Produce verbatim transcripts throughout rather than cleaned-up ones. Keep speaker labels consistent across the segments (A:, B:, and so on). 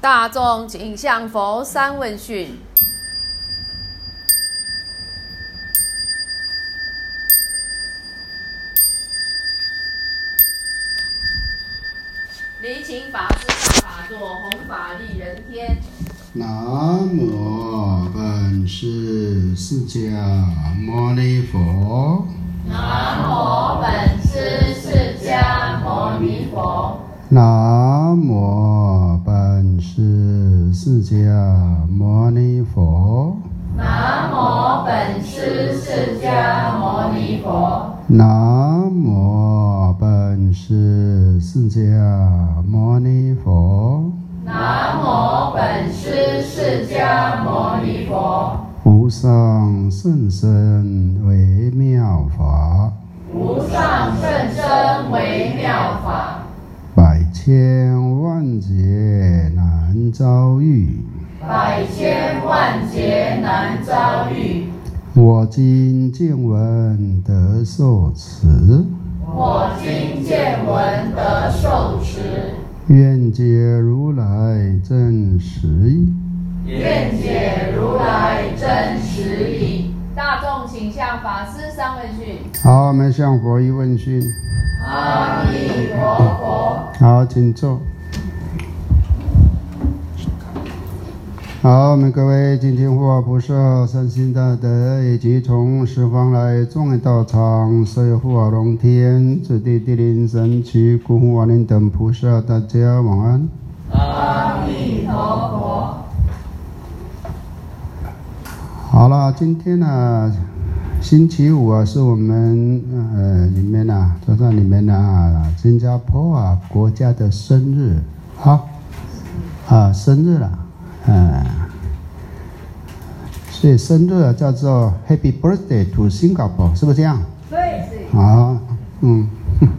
A: 大众请向佛三问讯。离请法师上法座，弘法利人天。
B: 南无本师释迦牟尼佛。
A: 南无本师释迦牟尼佛。
B: 南无本师释迦牟尼佛。
A: 南无本师释迦牟尼佛。
B: 南无本师释迦牟尼佛。
A: 南无本师释迦牟尼佛。
B: 无上甚深微妙法，
A: 无上甚深微妙法，
B: 百千万劫难遭遇，
A: 百千万劫难遭遇。
B: 我今见闻得受持，
A: 我今见闻得受持，
B: 愿解如来真实义。
A: 愿解如来真实义。大众请向法师三问讯。
B: 好，我们向佛一问讯。
A: 阿弥陀佛。
B: 好，请坐。好，我们各位今天护法菩萨、善心大德以及从十方来众人道场，所有护法龙天、子弟地灵神祇、孤护亡灵等菩萨，大家晚安。
A: 阿弥陀佛。
B: 好了，今天呢、啊，星期五啊，是我们呃里面啊，桌上里面啊，新加坡啊国家的生日，好啊，生日了，嗯，所以生日啊叫做 Happy Birthday to Singapore， 是不是这样？
A: 对，是。
B: 啊，嗯，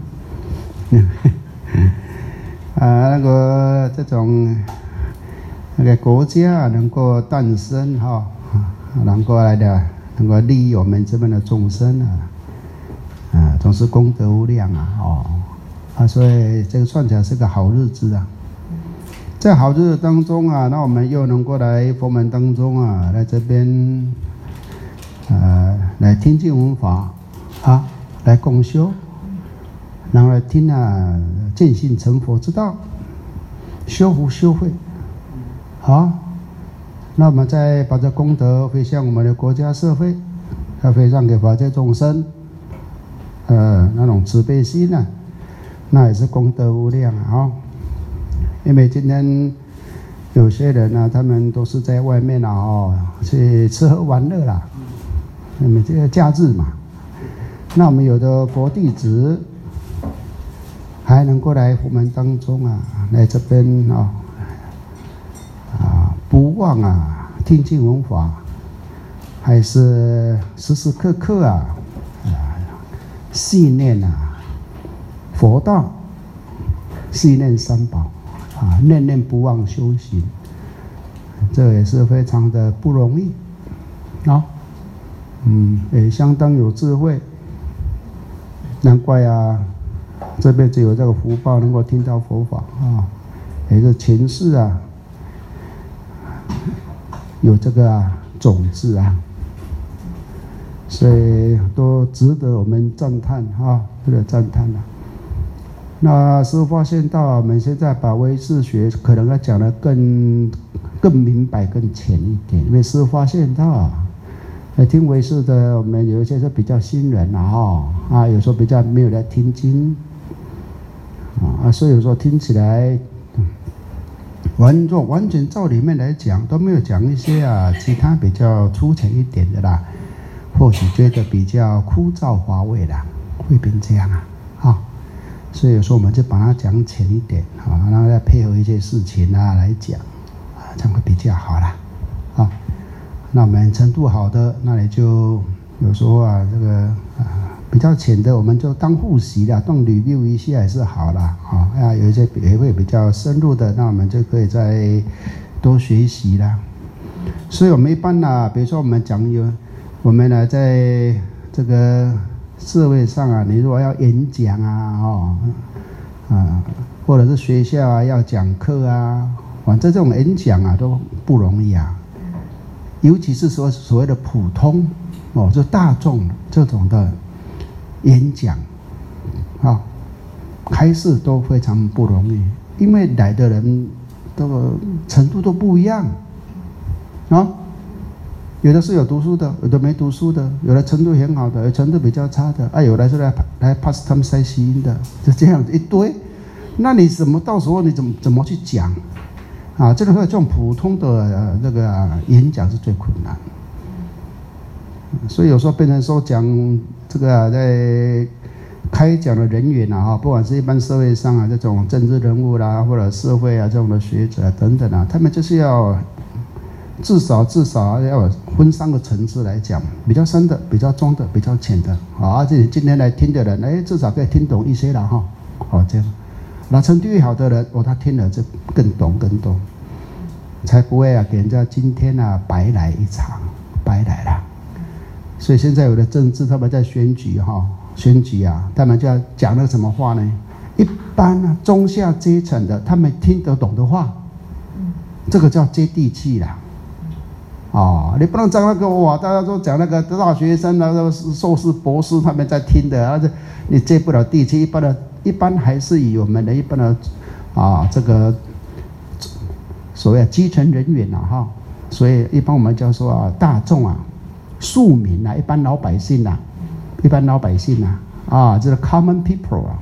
B: 啊，那个这种那个国家能够诞生哈。能够来的，能够利益我们这边的众生啊，啊，总是功德无量啊，哦，啊，所以这个算起来是个好日子啊。在好日子当中啊，那我们又能够来佛门当中啊，来这边，呃，来听经闻法啊，来共修，然后来听啊见性成佛之道，修福修慧，好。那我们再把这功德回向我们的国家社会，要回向给法界众生，呃，那种慈悲心呢、啊，那也是功德无量啊、哦！因为今天有些人呢、啊，他们都是在外面啊，哦，去吃喝玩乐啦，那么这个假日嘛，那我们有的佛弟子还能够来佛门当中啊，来这边啊、哦。啊，不忘啊，听经闻法，还是时时刻刻啊，啊，信念啊，佛道，信念三宝，啊，念念不忘修行，这也是非常的不容易，啊，嗯，也相当有智慧，难怪啊，这辈子有这个福报能够听到佛法啊，也是前世啊。有这个、啊、种子啊，所以都值得我们赞叹啊，值得赞叹啊。那师父发现到，我们现在把唯识学可能要讲得更更明白、更浅一点，因为师父发现到啊，听唯识的我们有一些是比较新人啊，哦、啊，有时候比较没有来听经啊，所以有时候听起来。完做完全照里面来讲都没有讲一些啊其他比较粗浅一点的啦，或许觉得比较枯燥乏味啦，会变这样啊，啊，所以有时候我们就把它讲浅一点啊，然后再配合一些事情啊来讲啊，这样会比较好啦，啊，那我们程度好的，那你就有时候啊这个啊。比较浅的，我们就当复习啦，当 review 一下也是好啦，啊，啊，有一些也会比较深入的，那我们就可以再多学习啦。所以我们一般呢，比如说我们讲有，我们呢在这个社会上啊，你如果要演讲啊，哦，啊，或者是学校啊要讲课啊， 反正这种演讲啊都不容易啊，尤其是说所谓的普通哦，就大众这种的演讲啊，开示都非常不容易，因为来的人的程度都不一样啊。有的是有读书的，有的没读书的，有的程度很好的，有程度比较差的，啊，有的是来来 pastime 塞吸音的，就这样一堆。那你怎么到时候你怎么怎么去讲啊？这个这种普通的呃那个、啊、演讲是最困难，所以有时候变成说讲这个、啊、在开讲的人员啊，不管是一般社会上啊这种政治人物啦，或者社会啊这种的学者、啊、等等啊，他们就是要。至少至少要分三个层次来讲，比较深的、比较中的、比较浅的。啊，这今天来听的人，哎，至少可以听懂一些了哈。好，这样，那程度越好的人，哦，他听了就更懂更多，才不会啊给人家今天啊白来一场，白来了。所以现在有的政治他们在选举哈，选举啊，他们就要讲那个什么话呢？一般啊中下阶层的，他们听得懂的话，这个叫接地气啦。哦，你不能讲那个哇！大家都讲那个大学生、那个硕士、博士他们在听的，而且你接不了地气。一般的，一般还是以我们的一般的啊这个所谓的基层人员啊哈，所以一般我们叫做啊大众啊、庶民啊、一般老百姓啊、一般老百姓啊啊，这个 common people 啊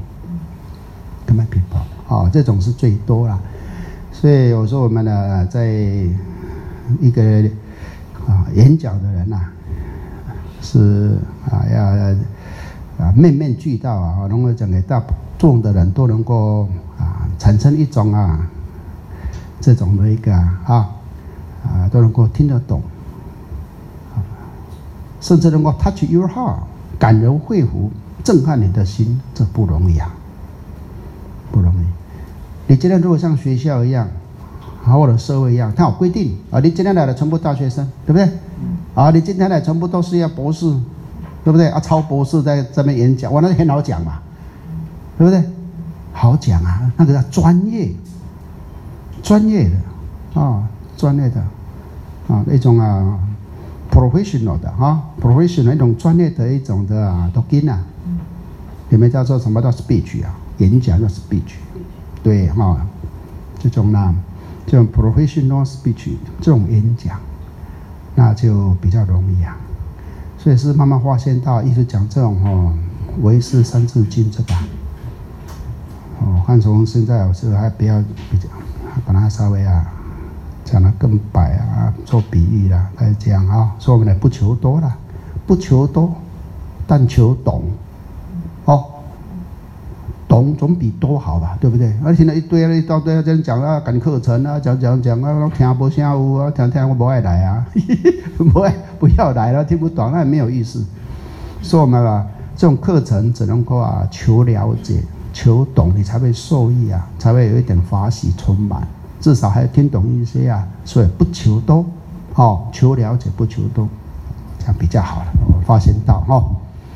B: ，common people 啊，这种是最多啦。所以有时候我们呢，在一个啊，演讲的人呐、啊，是啊，要啊面面俱到啊，能够讲给大众的人都能够啊产生一种啊这种的一个啊啊都能够听得懂，啊、甚至能够 touch your heart， 感人肺腑，震撼你的心，这不容易啊，不容易。你今天如果像学校一样。或者社会一样，它有规定啊，你今天来的全部大学生，对不对？啊，你今天来全部都是要博士，对不对？啊，超博士在这边演讲，哇，那很好讲嘛，对不对？好讲啊，那个叫专业，专业的啊，专业的啊，那种啊 ，professional 的啊 ，professional 一种专业的一种的啊 talking 啊，里面叫做什么叫 speech 啊，演讲叫 speech， 对哈、啊，这种呢。这种 professional speech 这种演讲，那就比较容易啊。所以是慢慢发现到，一直讲这种哦，唯识三字经这个，哦，汉从现在我是还比较比较，把它稍微啊讲得更白啊，做比喻啦，来讲啊，说我们呢不求多啦，不求多，但求懂，哦。懂总比多好吧，对不对？而现在一堆一大堆这样讲啊，赶课程啊，讲讲讲啊，我听不下有啊，听听我不爱来啊，不爱不要来了，听不懂那也没有意思。所以我们啊，这种课程只能够啊求了解、求懂，你才会受益啊，才会有一点法喜充满，至少还听懂一些啊。所以不求多，哦，求了解不求多，这样比较好了。我发现到哦，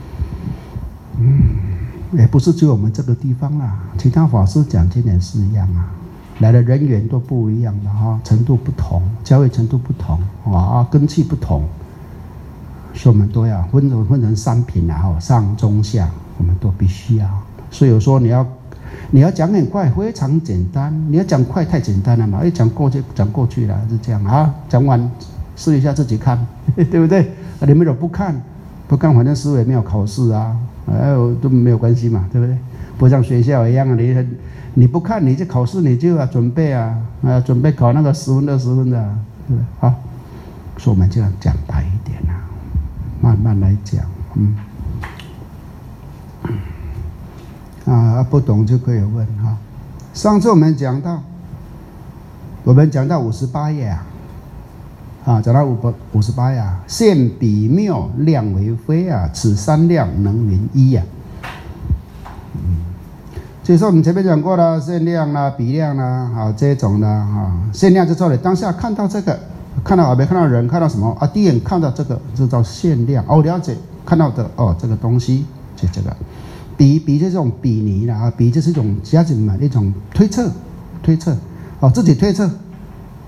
B: 嗯。也不是只有我们这个地方啦，其他法师讲经也是一样啊，来的人员都不一样的哈，程度不同，教育程度不同啊，根器不同，所以我们都要分成分成三品啊，哈，上中下，我们都必须要。所以有时候你要你要讲很快，非常简单，你要讲快太简单了嘛，一讲过去讲过去了，是这样啊，讲完试一下自己看，对不对？啊，你们有不看？不看，反正师父也没有考试啊，哎，都没有关系嘛，对不对？不像学校一样，你你不看，你就考试，你就要准备啊，啊，准备考那个十分二十分的、啊，对不对？好，所以我们这样讲白一点啊，慢慢来讲，嗯，啊，不懂就可以问哈、啊。上次我们讲到，我们讲到五十八页啊。啊，讲到五百五十八呀，现比妙，量为非啊，此三量能云一呀、啊。嗯，就是我们前面讲过了，现量啦、比量啦，啊这种的啊，现量就说你当下看到这个，看到耳边看到人，看到什么啊？第一眼看到这个，就叫现量。哦，了解，看到的哦，这个东西就这个。比比就是这种比拟啦，啊，比就是一种加减嘛，一种推测，推测，哦，自己推测。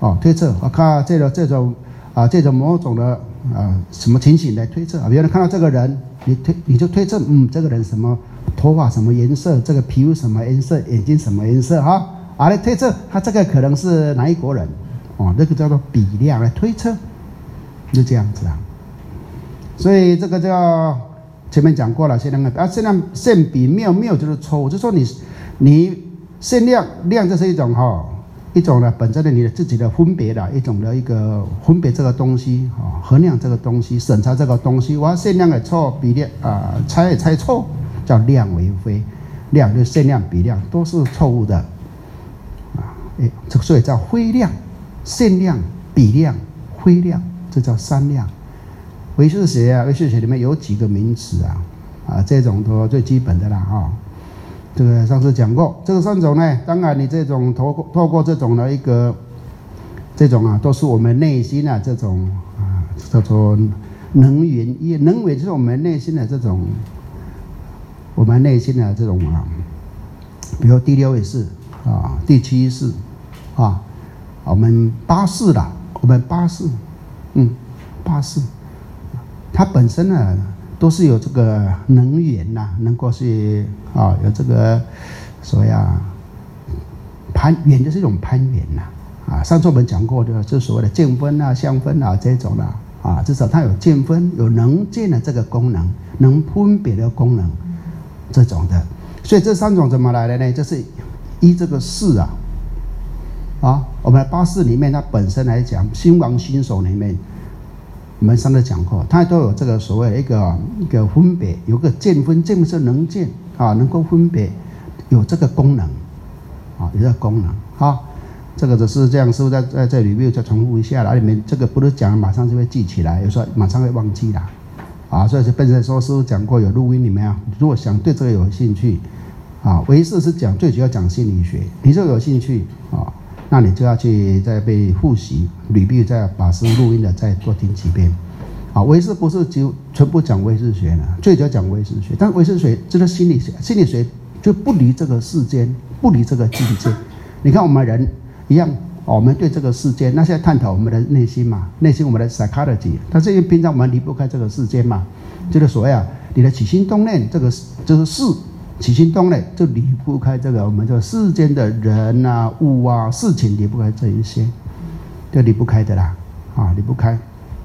B: 哦，推测，我看这个这种啊这种某种的啊什么情形来推测啊，比如你看到这个人，你推你就推测，嗯，这个人什么头发什么颜色，这个皮肤什么颜色，眼睛什么颜色哈，啊来推测他这个可能是哪一国人，哦，这个叫做比量来推测，就这样子啊。所以这个叫前面讲过了，限量啊，限量限比谬，谬就是错误，就说你你限量量这是一种哈、哦、一种呢本身的你的自己的分别的一种的一个分别这个东西啊、哦，衡量这个东西，审查这个东西，我要限量的错，比量啊、呃、猜也猜错，叫量为非，量就限量比量都是错误的啊，哎，这所以叫非量，限量比量非量，这叫三量。唯识学啊，唯识学里面有几个名词啊，啊，这种都最基本的啦啊、哦。这个上次讲过，这个三种呢，当然你这种透过透过这种的一个，这种啊，都是我们内心啊这种啊叫做能源，也能源就是我们内心的这种，我们内心的这种啊，比如第六意识啊，第七意识啊，我们八识啦，我们八识，嗯，八识。它本身呢都是有这个能源呐、啊，能够是啊有这个所谓啊攀缘，就是一种攀缘呐啊。上次我们讲过的，就是所谓的见分啊、相分啊这种的啊，至少它有见分、有能见的这个功能，能分别的功能这种的。所以这三种怎么来的呢？就是依这个识啊啊，我们的八识里面，它本身来讲，心王心手里面。我们上次讲过，它都有这个所谓的一个一个分别，有个见分，见是能见啊，能够分别，有这个功能啊，有这个功能啊。这个只是这样，师父在在这里面再重复一下了，里面这个不是讲马上就会记起来，有时候马上会忘记了啊。所以就变成说，师父讲过有录音里面啊，如果想对这个有兴趣啊，唯识是讲最主要讲心理学，你就有兴趣啊。那你就要去再被复习，履历再把师父录音的再多听几遍，啊，唯识不是就全部讲唯识学呢，最主要讲唯识学，但唯识学就是心理学，心理学就不离这个世间，不离这个境界。你看我们人一样，哦、我们对这个世间，那现在探讨我们的内心嘛，内心我们的 psychology， 但是因为平常我们离不开这个世间嘛，就是所谓啊，你的起心动念，这个就是事。起心动念就离不开这个我们这世间的人啊、物啊、事情，离不开这一些，就离不开的啦，啊，离不开。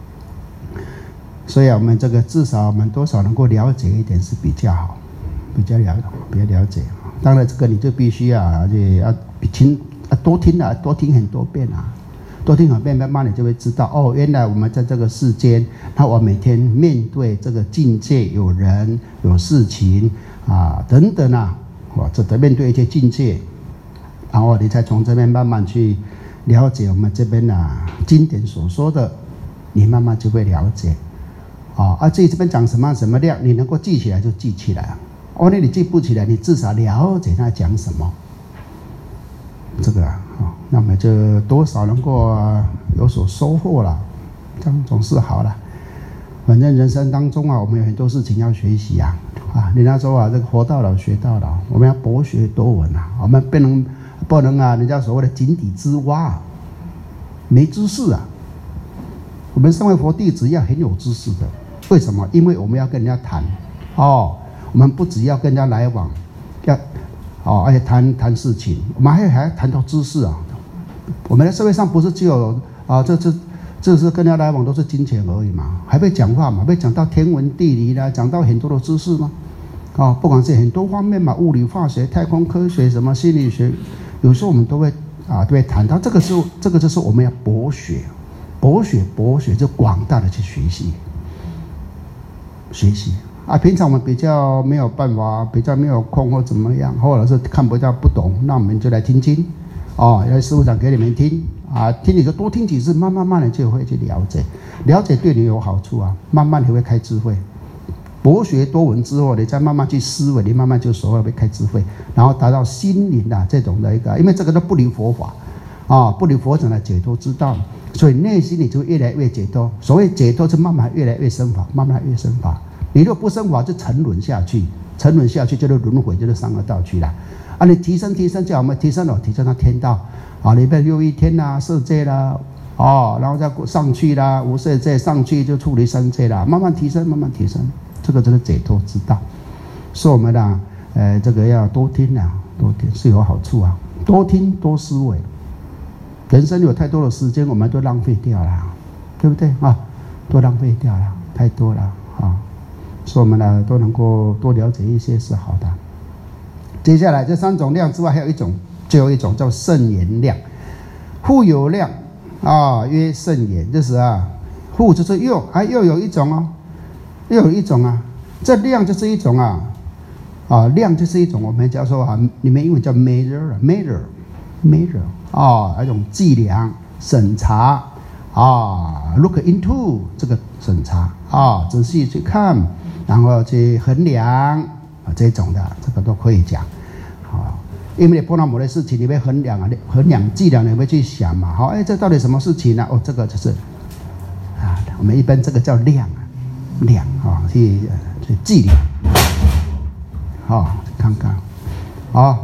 B: 所以啊，我们这个至少我们多少能够了解一点是比较好，比较了比较了解。当然，这个你就必须啊，而且要听啊，多听啊，多听很多遍啊，多听很多遍，慢慢你就会知道哦，原来我们在这个世间，那我每天面对这个境界，有人有事情。啊，等等啊，我这得面对一些境界，然后你才从这边慢慢去了解我们这边啊经典所说的，你慢慢就会了解。啊，啊，至于这边讲什么什么量，你能够记起来就记起来。哦，那你记不起来，你至少了解他讲什么。这个啊，哦、那么就多少能够、啊、有所收获了，这样总是好了。反正人生当中啊，我们有很多事情要学习啊。啊，人家说啊，这个活到老学到老，我们要博学多闻啊，我们不能不能啊，人家所谓的井底之蛙、啊，没知识啊。我们身为佛弟子要很有知识的，为什么？因为我们要跟人家谈，哦，我们不只要跟人家来往，要哦，而且谈谈事情，我们还还要谈到知识啊。我们的社会上不是只有啊，这这。这是跟人家来往都是金钱而已嘛，还会讲话嘛，会讲到天文地理啦，讲到很多的知识嘛，啊、哦，不管是很多方面嘛，物理、化学、太空科学、什么心理学，有时候我们都会啊，都会谈到这个是这个就是我们要博学，博学博学就广大的去学习，学习啊，平常我们比较没有办法，比较没有空或怎么样，或者是看不到不懂，那我们就来听经，哦，来师父讲给你们听。啊，听你就多听几次，慢慢慢的就会去了解，了解对你有好处啊，慢慢你会开智慧。博学多闻之后，你再慢慢去思维，你慢慢就所谓会开智慧，然后达到心灵啊这种的一个，因为这个都不离佛法啊，不离佛讲的解脱之道，所以内心你就越来越解脱。所谓解脱是慢慢越来越升华，慢慢越升华。你若不升华，就沉沦下去，沉沦下去就是轮回，就是三恶道去了。 啊，你提升提升，叫我们提升了，提升到天道啊，里面六欲天啦、色界啦，哦，然后再上去啦，无色界上去就处理三界啦，慢慢提升，慢慢提升，这个就是解脱之道。所以我们呢，呃，这个要多听啊，多听是有好处啊，多听多思维。人生有太多的时间，我们都浪费掉了，对不对啊？都浪费掉了，太多了啊！所以我们呢都能够多了解一些是好的。接下来这三种量之外，还有一种，最后一种叫圣言量。复有量啊，曰圣言，就是啊，复就是又，还、啊、又有一种哦，又有一种啊，这量就是一种啊，啊量就是一种，我们叫做啊，你们英文叫 measure，measure，measure 啊，一种计量、审查。啊 ，look into 这个审查啊，仔细去看，然后去衡量啊，这种的这个都可以讲啊。因为你碰到某类事情，你会衡量啊，衡量计量，你会去想嘛。好，哎，这到底什么事情呢、啊？哦，这个就是啊，我们一般这个叫量啊，量啊，去去计量，好、啊，看看，啊，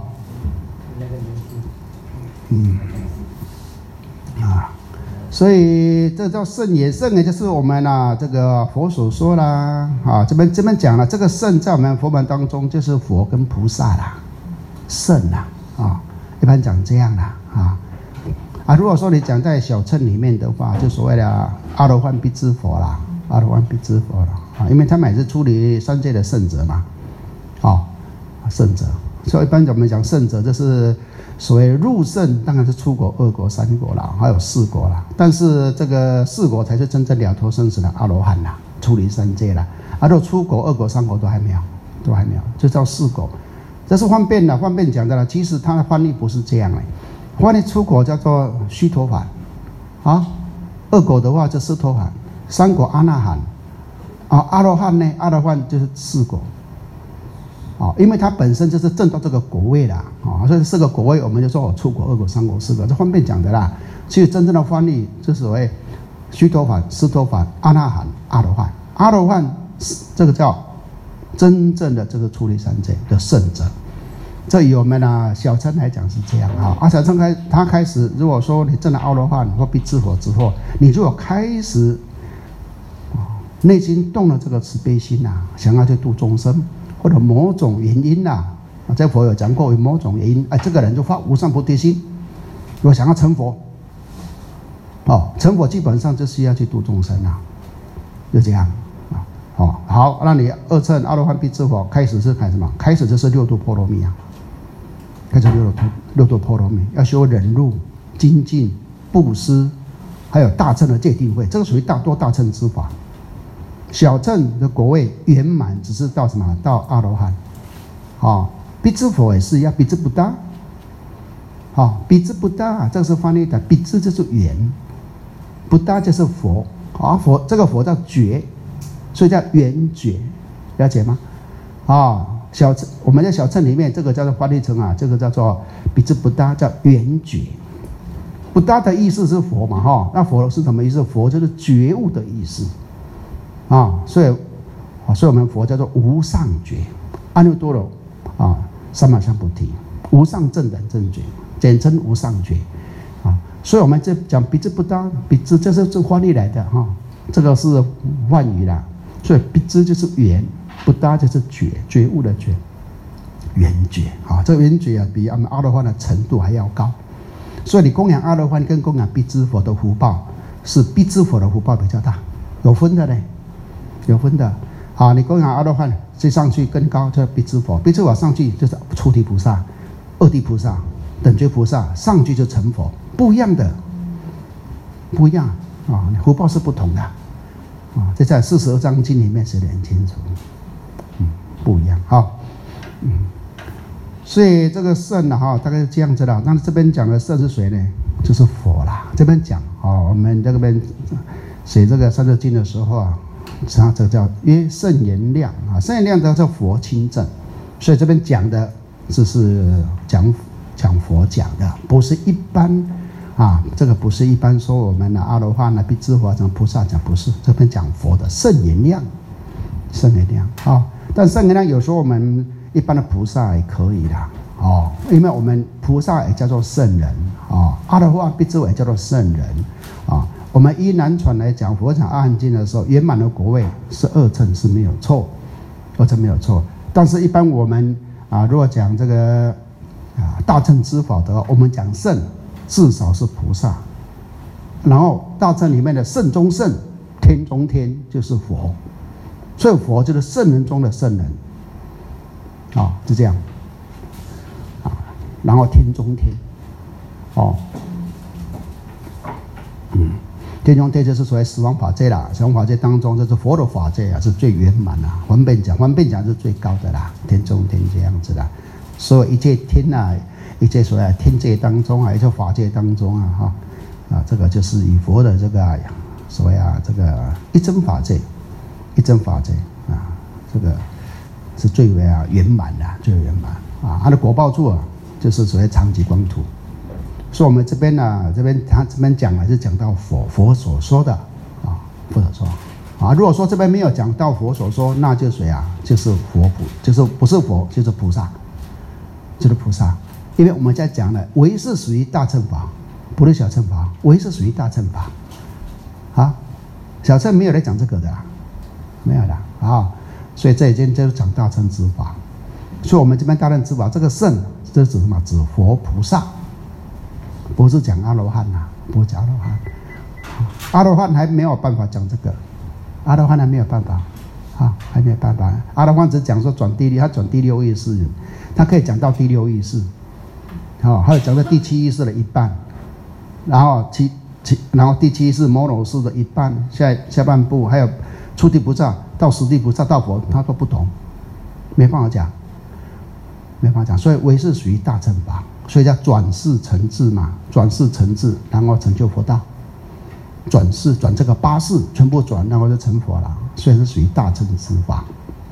B: 嗯，啊。所以这叫圣言，圣言就是我们啊，这个佛所说啦，啊，这边这边讲了，这个圣在我们佛门当中就是佛跟菩萨啦，圣啦，啊，一般讲这样啦，啊，啊，如果说你讲在小乘里面的话，就所谓的阿罗汉辟支佛啦，阿罗汉辟支佛啦，啊，因为他们也是处理三界的圣者嘛，啊，圣者，所以一般我们讲圣者就是。所谓入圣当然是出国、二国、三国啦，还有四国啦。但是这个四国才是真正了脱生死的阿罗汉啦，出离三界啦。啊，都出国、二国、三国都还没有，都还没有，就叫四国。这是方便的，方便讲的了。其实它的翻译不是这样的，翻译出国叫做须陀洹，啊，二国的话就斯陀含，三国阿那含，啊，阿罗汉呢？阿罗汉就是四国。哦，因为它本身就是证到这个果位啦，啊、哦，所以四个果位我们就说我出国、二国、三国、四国，这方便讲的啦。其实真正的翻译就所谓须陀洹、斯陀洹、阿那含、阿罗汉。阿罗汉这个叫真正的这个出离三界的圣者。这以我们呢小乘来讲是这样啊。啊，小乘开他开始，如果说你证了阿罗汉或辟支佛之后，你如果开始内心动了这个慈悲心啊，想要去度众生。或者某种原因呐、啊，这佛有讲过，有某种原因，哎，这个人就发无上菩提心，如果想要成佛，哦，成佛基本上就是要去度众生啊，就这样啊，哦，好，那你二乘阿罗汉辟支佛开始是开什么？开始就是六度波罗蜜啊，开始六度六度波罗蜜，要修忍辱、精进、布施，还有大乘的戒定慧，这个属于大多大乘之法。小乘的果位圆满，只是到什么？到阿罗汉，啊，辟支佛也是一样，辟支不达，啊，辟支不达，这个是翻译的，辟支就是圆，不达就是佛，啊，佛这个佛叫觉，所以叫圆觉，了解吗？啊，小乘我们在小乘里面，这个叫做翻译成啊，这个叫做辟支不达，叫圆觉，不达的意思是佛嘛，哈，那佛是什么意思？佛就是觉悟的意思。啊，所以，啊，所以我们佛叫做无上觉，阿耨多罗啊，三藐三菩提，无上正等正觉，简称无上觉，啊，所以我们这讲辟支不达，辟支这是这翻译来的哈、啊，这个是梵语啦，所以辟支就是圆，不达就是觉，觉悟的觉，圆觉，啊，这个圆觉啊，比我们阿罗汉的程度还要高，所以你供养阿罗汉跟供养辟支佛的福报，是辟支佛的福报比较大，有分的嘞。有分的，啊，你供养阿罗汉，再上去更高叫辟支佛，辟支佛上去就是初地菩萨、二地菩萨、等觉菩萨，上去就成佛，不一样的，不一样啊，福报是不同的，啊，这在四十二章经里面写得很清楚，嗯，不一样，好，嗯，所以这个圣呢，哈，大概是这样子的。那这边讲的圣是谁呢？就是佛啦。这边讲，哦，我们这边写这个三字经的时候啊。它这叫曰圣言量啊，圣言量它叫佛亲证，所以这边讲的这是讲讲佛讲的，不是一般啊，这个不是一般说我们的阿罗汉啊、辟支佛讲菩萨讲，不是，这边讲佛的圣言量，圣言量啊。但圣言量有时候我们一般的菩萨也可以啦， 哦，因为我们菩萨也叫做圣人啊，阿罗汉必之也叫做圣人啊。我们依南传来讲，佛讲阿含经的时候，圆满的果位是二乘是没有错，二乘没有错。但是，一般我们啊，如果讲这个啊大乘之法的话，我们讲圣，至少是菩萨。然后大乘里面的圣中圣，天中天就是佛，所以佛就是圣人中的圣人，啊，是这样。啊，然后天中天，哦，嗯。天中天就是所谓十方法界啦，十方法界当中，这是佛的法界啊，是最圆满啦。方便讲，方便讲是最高的啦，天中天这样子啦。所以一切天啊，一切所谓的天界当中啊，一切法界当中啊，哈啊，这个就是以佛的这个所谓啊，这个一真法界，一真法界啊，这个是最为啊圆满的，最圆满啊。它的果报处啊，就是所谓长吉光土。所以我们这边呢、啊，这边他这边讲啊，是讲到佛佛所说的啊，佛所说啊。如果说这边没有讲到佛所说，那就谁啊？就是佛菩，就是不是佛，就是菩萨，就是菩萨。因为我们在讲的唯是属于大乘法，不是小乘法，唯是属于大乘法啊。小乘没有来讲这个的啦，没有的啊。所以这已经就是讲大乘之法。所以我们这边大乘之法，这个圣，这指什么？指佛菩萨。不是讲阿罗汉呐，不是讲阿罗汉，阿罗汉还没有办法讲这个，阿罗汉还没有办法，啊，还没有办法。阿罗汉只讲说转第六，他转第六意识，他可以讲到第六意识，好、哦，还有讲到第七意识的一半，然后七七，然后第七意识摩罗识的一半，下下半部还有初地菩萨到十地菩萨到佛，他都不懂，没办法讲，没办法讲，所以唯是属于大乘法。所以叫转世成智嘛，转世成智，然后成就佛道。转世转这个八世全部转，然后就成佛了。所以是属于大乘之法。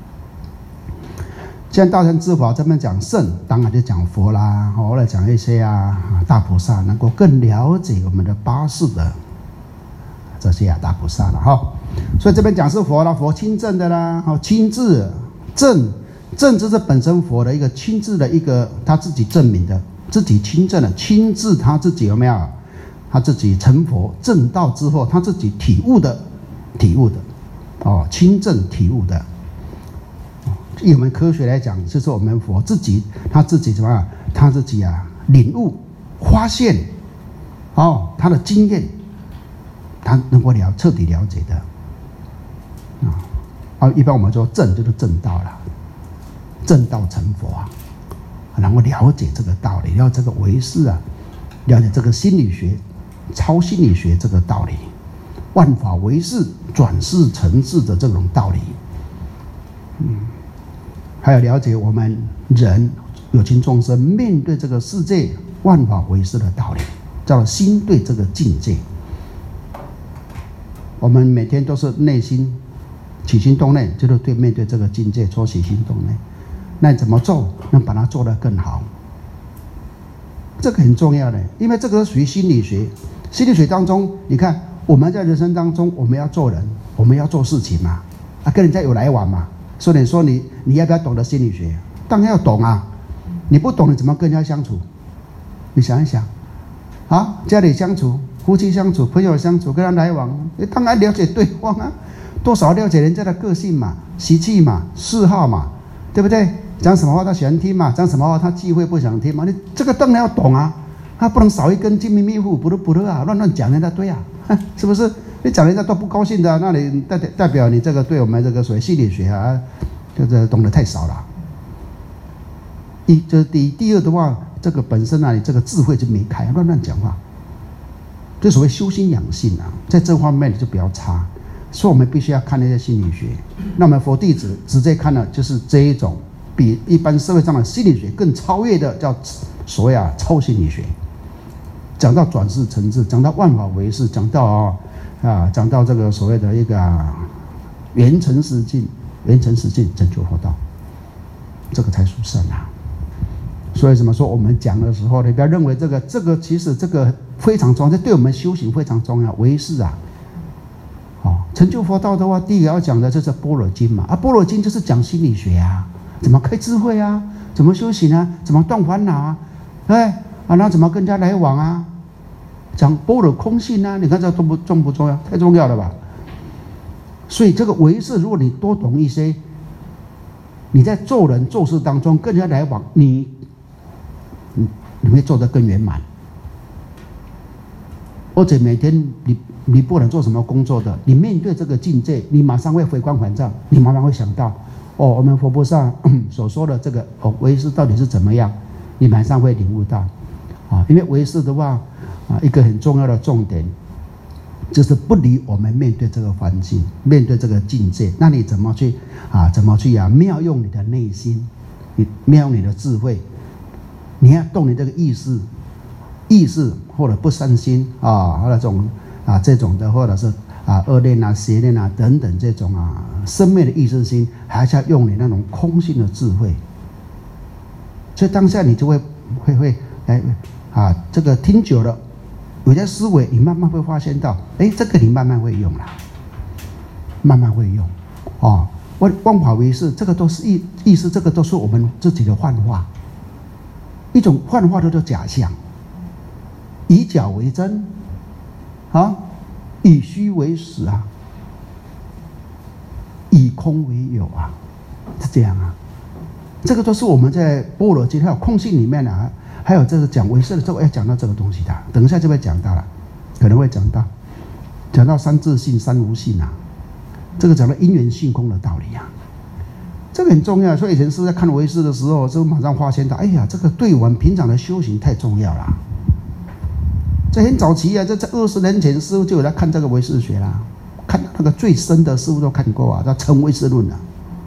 B: 既然大乘之法这边讲圣，当然就讲佛啦，后来讲一些啊大菩萨，能够更了解我们的八世的这些啊大菩萨了哈。所以这边讲是佛啦，佛亲证的啦，好亲自证，证就是本身佛的一个亲自的一个他自己证明的。自己亲证了，亲自他自己有没有？他自己成佛证道之后，他自己体悟的，体悟的，哦，亲证体悟的。以我们科学来讲，就是我们佛自己他自己怎么样？他自己啊领悟、发现，哦，他的经验，他能够了彻底了解的。啊，啊，一般我们说证就是证道了，证道成佛啊。然后了解这个道理，了解这个唯识啊，了解这个心理学、超心理学这个道理，万法唯识、转世成智的这种道理，嗯，还有了解我们人有情众生面对这个世界万法唯识的道理，叫做心对这个境界。我们每天都是内心起心动念，就是对面对这个境界做起心动念。那你怎么做能把它做得更好？这个很重要的，因为这个属于心理学。心理学当中，你看我们在人生当中，我们要做人，我们要做事情嘛，啊，跟人家有来往嘛。所以你说你你要不要懂得心理学？当然要懂啊！你不懂，你怎么跟人家相处？你想一想，啊，家里相处、夫妻相处、朋友相处，跟人来往，你当然了解对方啊，多少了解人家的个性嘛、习气嘛、嗜好嘛，对不对？讲什么话他喜欢听嘛，讲什么话他忌讳不想听嘛，你这个当然要懂啊，他不能少一根筋迷迷糊不得不得啊，乱乱讲人家对啊，是不是？你讲人家都不高兴的、啊，那你代代表你这个对我们这个所谓心理学啊，就是懂得太少了。一这是第一，第二的话，这个本身啊，你这个智慧就没开，乱乱讲话，就所谓修心养性啊，在这方面你就比较差，所以我们必须要看那些心理学。那么佛弟子直接看的就是这一种。比一般社会上的心理学更超越的，叫所谓啊超心理学。讲到转世成智，讲到万法唯识，讲到啊啊，讲到这个所谓的一个、啊、圆成实境，圆成实境成就佛道，这个才殊胜啊。所以怎么说？我们讲的时候，你不要认为这个这个其实这个非常重要，这对我们修行非常重要。唯识啊，哦，成就佛道的话，第一个要讲的就是《般若经》嘛，啊，《般若经》就是讲心理学啊。怎么开智慧啊？ 怎么修行啊？怎么断烦恼啊？对啊，那怎么跟人家来往啊？讲般若空性啊，你看这重不重不重要？太重要了吧？所以这个唯识，如果你多懂一些，你在做人做事当中跟人家来往，你你你会做得更圆满。而且每天你你不管做什么工作的，你面对这个境界，你马上会回光返照，你马上会想到，哦，我们佛菩萨所说的这个哦唯识到底是怎么样，你马上会领悟到，啊，因为唯识的话，啊，一个很重要的重点，就是不离我们面对这个环境，面对这个境界，那你怎么去啊？怎么去啊？妙用你的内心，你妙用你的智慧，你要动你这个意识。意识或者不善心啊，或者这种啊这种的，或者是啊恶念啊、邪念啊等等这种啊生灭的意识心，还是要用你那种空性的智慧。所以当下你就会会会哎啊，这个听久了，有些思维你慢慢会发现到，哎，这个你慢慢会用啦，慢慢会用哦。妄妄法唯识，这个都是意意识，这个都是我们自己的幻化，一种幻化的叫假象。以假为真，啊，以虚为实啊，以空为有啊，是这样啊。这个都是我们在般若经还有空性里面啊，还有这个讲唯识的时候要讲到这个东西的。等一下就会讲到了，可能会讲到，讲到三自性、三无性啊，这个讲到因缘性空的道理啊，这个很重要。所以以前是在看唯识的时候，就马上发现到，哎呀，这个对我们平常的修行太重要了。在很早期啊，在在二十年前，师父就有在看这个唯识学啦，看那个最深的师父都看过啊，叫《成唯识论》啊。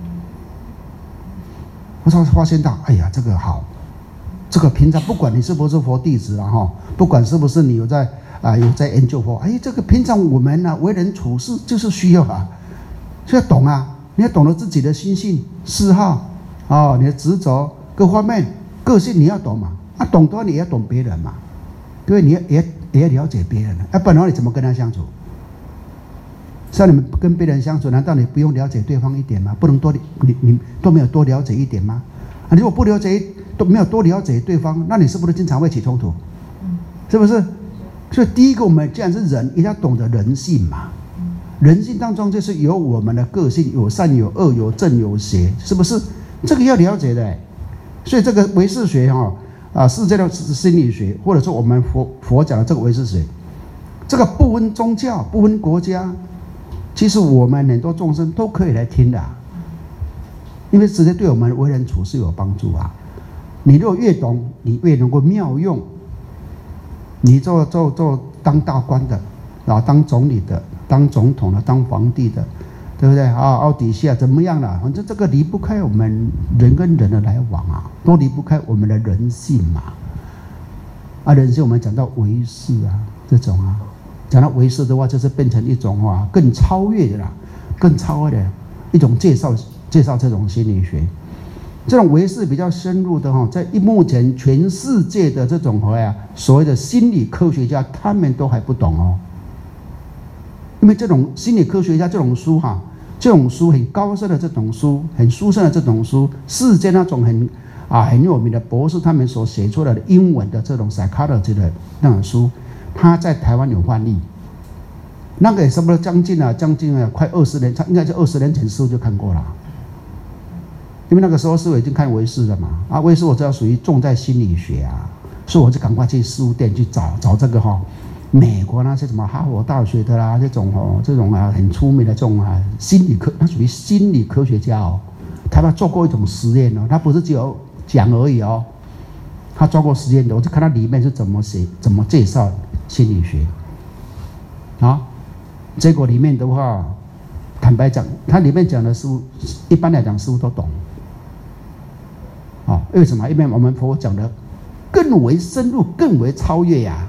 B: 我才发现到，哎呀，这个好，这个平常不管你是不是佛弟子了哈，不管是不是你有在啊有在研究佛，哎，这个平常我们呢、啊、为人处事就是需要啊，需要懂啊，你要懂得自己的心性、嗜好哦，你的执着各方面个性你要懂嘛，啊，懂得你也要懂别人嘛。对，你也也要了解别人了，啊，不然你怎么跟他相处？像你们跟别人相处，难道你不用了解对方一点吗？不能多你你都没有多了解一点吗？啊，如果不了解都没有多了解对方，那你是不是经常会起冲突？是不是？所以第一个，我们既然是人，一定要懂得人性嘛。人性当中就是有我们的个性，有善有恶，有正有邪，是不是？这个要了解的。所以这个唯识学哈、哦。啊，世界的心理学，或者说我们佛佛讲的这个唯识学，这个不分宗教、不分国家，其实我们很多众生都可以来听的、啊，因为直接对我们为人处事有帮助啊。你如果越懂，你越能够妙用。你做做做当大官的，啊，当总理的，当总统的，当皇帝的，对不对啊？奥底下怎么样了？反正这个离不开我们人跟人的来往啊，都离不开我们的人性嘛。啊，人性我们讲到唯识啊，这种啊，讲到唯识的话，就是变成一种啊更超越的啦，更超越的一种介绍介绍这种心理学。这种唯识比较深入的哈，在目前全世界的这种啊所谓的心理科学家，他们都还不懂哦。因为这种心理科学家这种书哈、啊，这种书很高深的这种书，很殊胜的这种书，世界那种很啊很有名的博士他们所写出来的英文的这种 psychology 的那种书，他在台湾有翻译。那个也差不多将近啊，将近啊快二十年，应该是二十年前师父就看过了。因为那个时候师父已经看唯识了嘛，啊唯识我知道属于重在心理学啊，所以我就赶快去书店去找找这个哈、哦。美国那些什么哈佛大学的啦，这种哦，这种啊很出名的这种啊心理科，他属于心理科学家哦，他们做过一种实验哦，他不是只有讲而已哦，他做过实验的，我就看他里面是怎么写、怎么介绍心理学，啊，结果里面的话，坦白讲，他里面讲的书，一般来讲师父都懂，啊，为什么？因为我们佛讲的更为深入、更为超越呀、啊。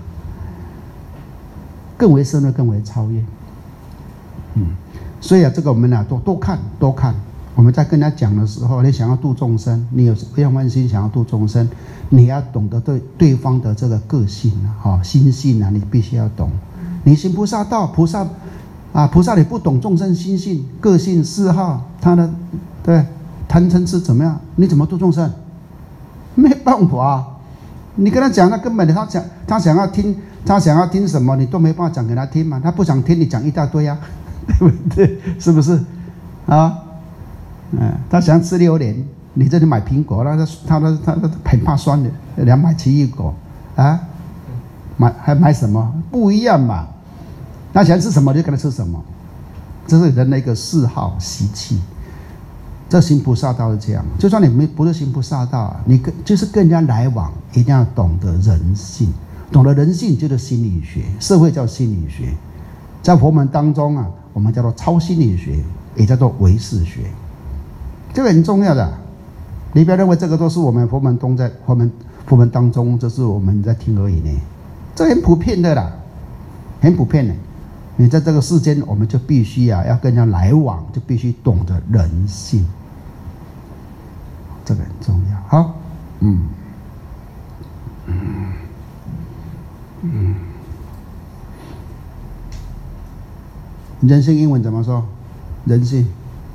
B: 更为深入，更为超越，嗯，所以啊，这个我们啊多多看多看。我们在跟他讲的时候，你想要度众生，你有非常万心想要度众生，你要懂得对对方的这个个性啊，哈、哦，心性啊，你必须要懂。你行菩萨道，菩萨啊，菩萨你不懂众生心性、个性、嗜好，他的对贪嗔痴怎么样？你怎么度众生？ 没办法，你跟他讲，那根本他想他想要听，他想要听什么，你都没办法讲给他听嘛。他不想听，你讲一大堆啊，对不对？是不是？啊，嗯，他想吃榴莲，你这里买苹果，那他他他他很怕酸的，两买奇异果啊，买还买什么？不一样嘛。他想吃什么就给他吃什么，这是人的一个嗜好习气。这行菩萨道是这样，就算你没不是行菩萨道，你跟就是跟人家来往，一定要懂得人性，懂得人性就是心理学，社会叫心理学，在佛门当中啊，我们叫做超心理学，也叫做唯识学，这个很重要的。你不要认为这个都是我们佛门中在佛门佛门当中，这是我们在听而已呢，这很普遍的啦，很普遍的。你在这个世间，我们就必须啊，要跟人家来往，就必须懂得人性，这个很重要。好，嗯，嗯，嗯，人性英文怎么说？人性。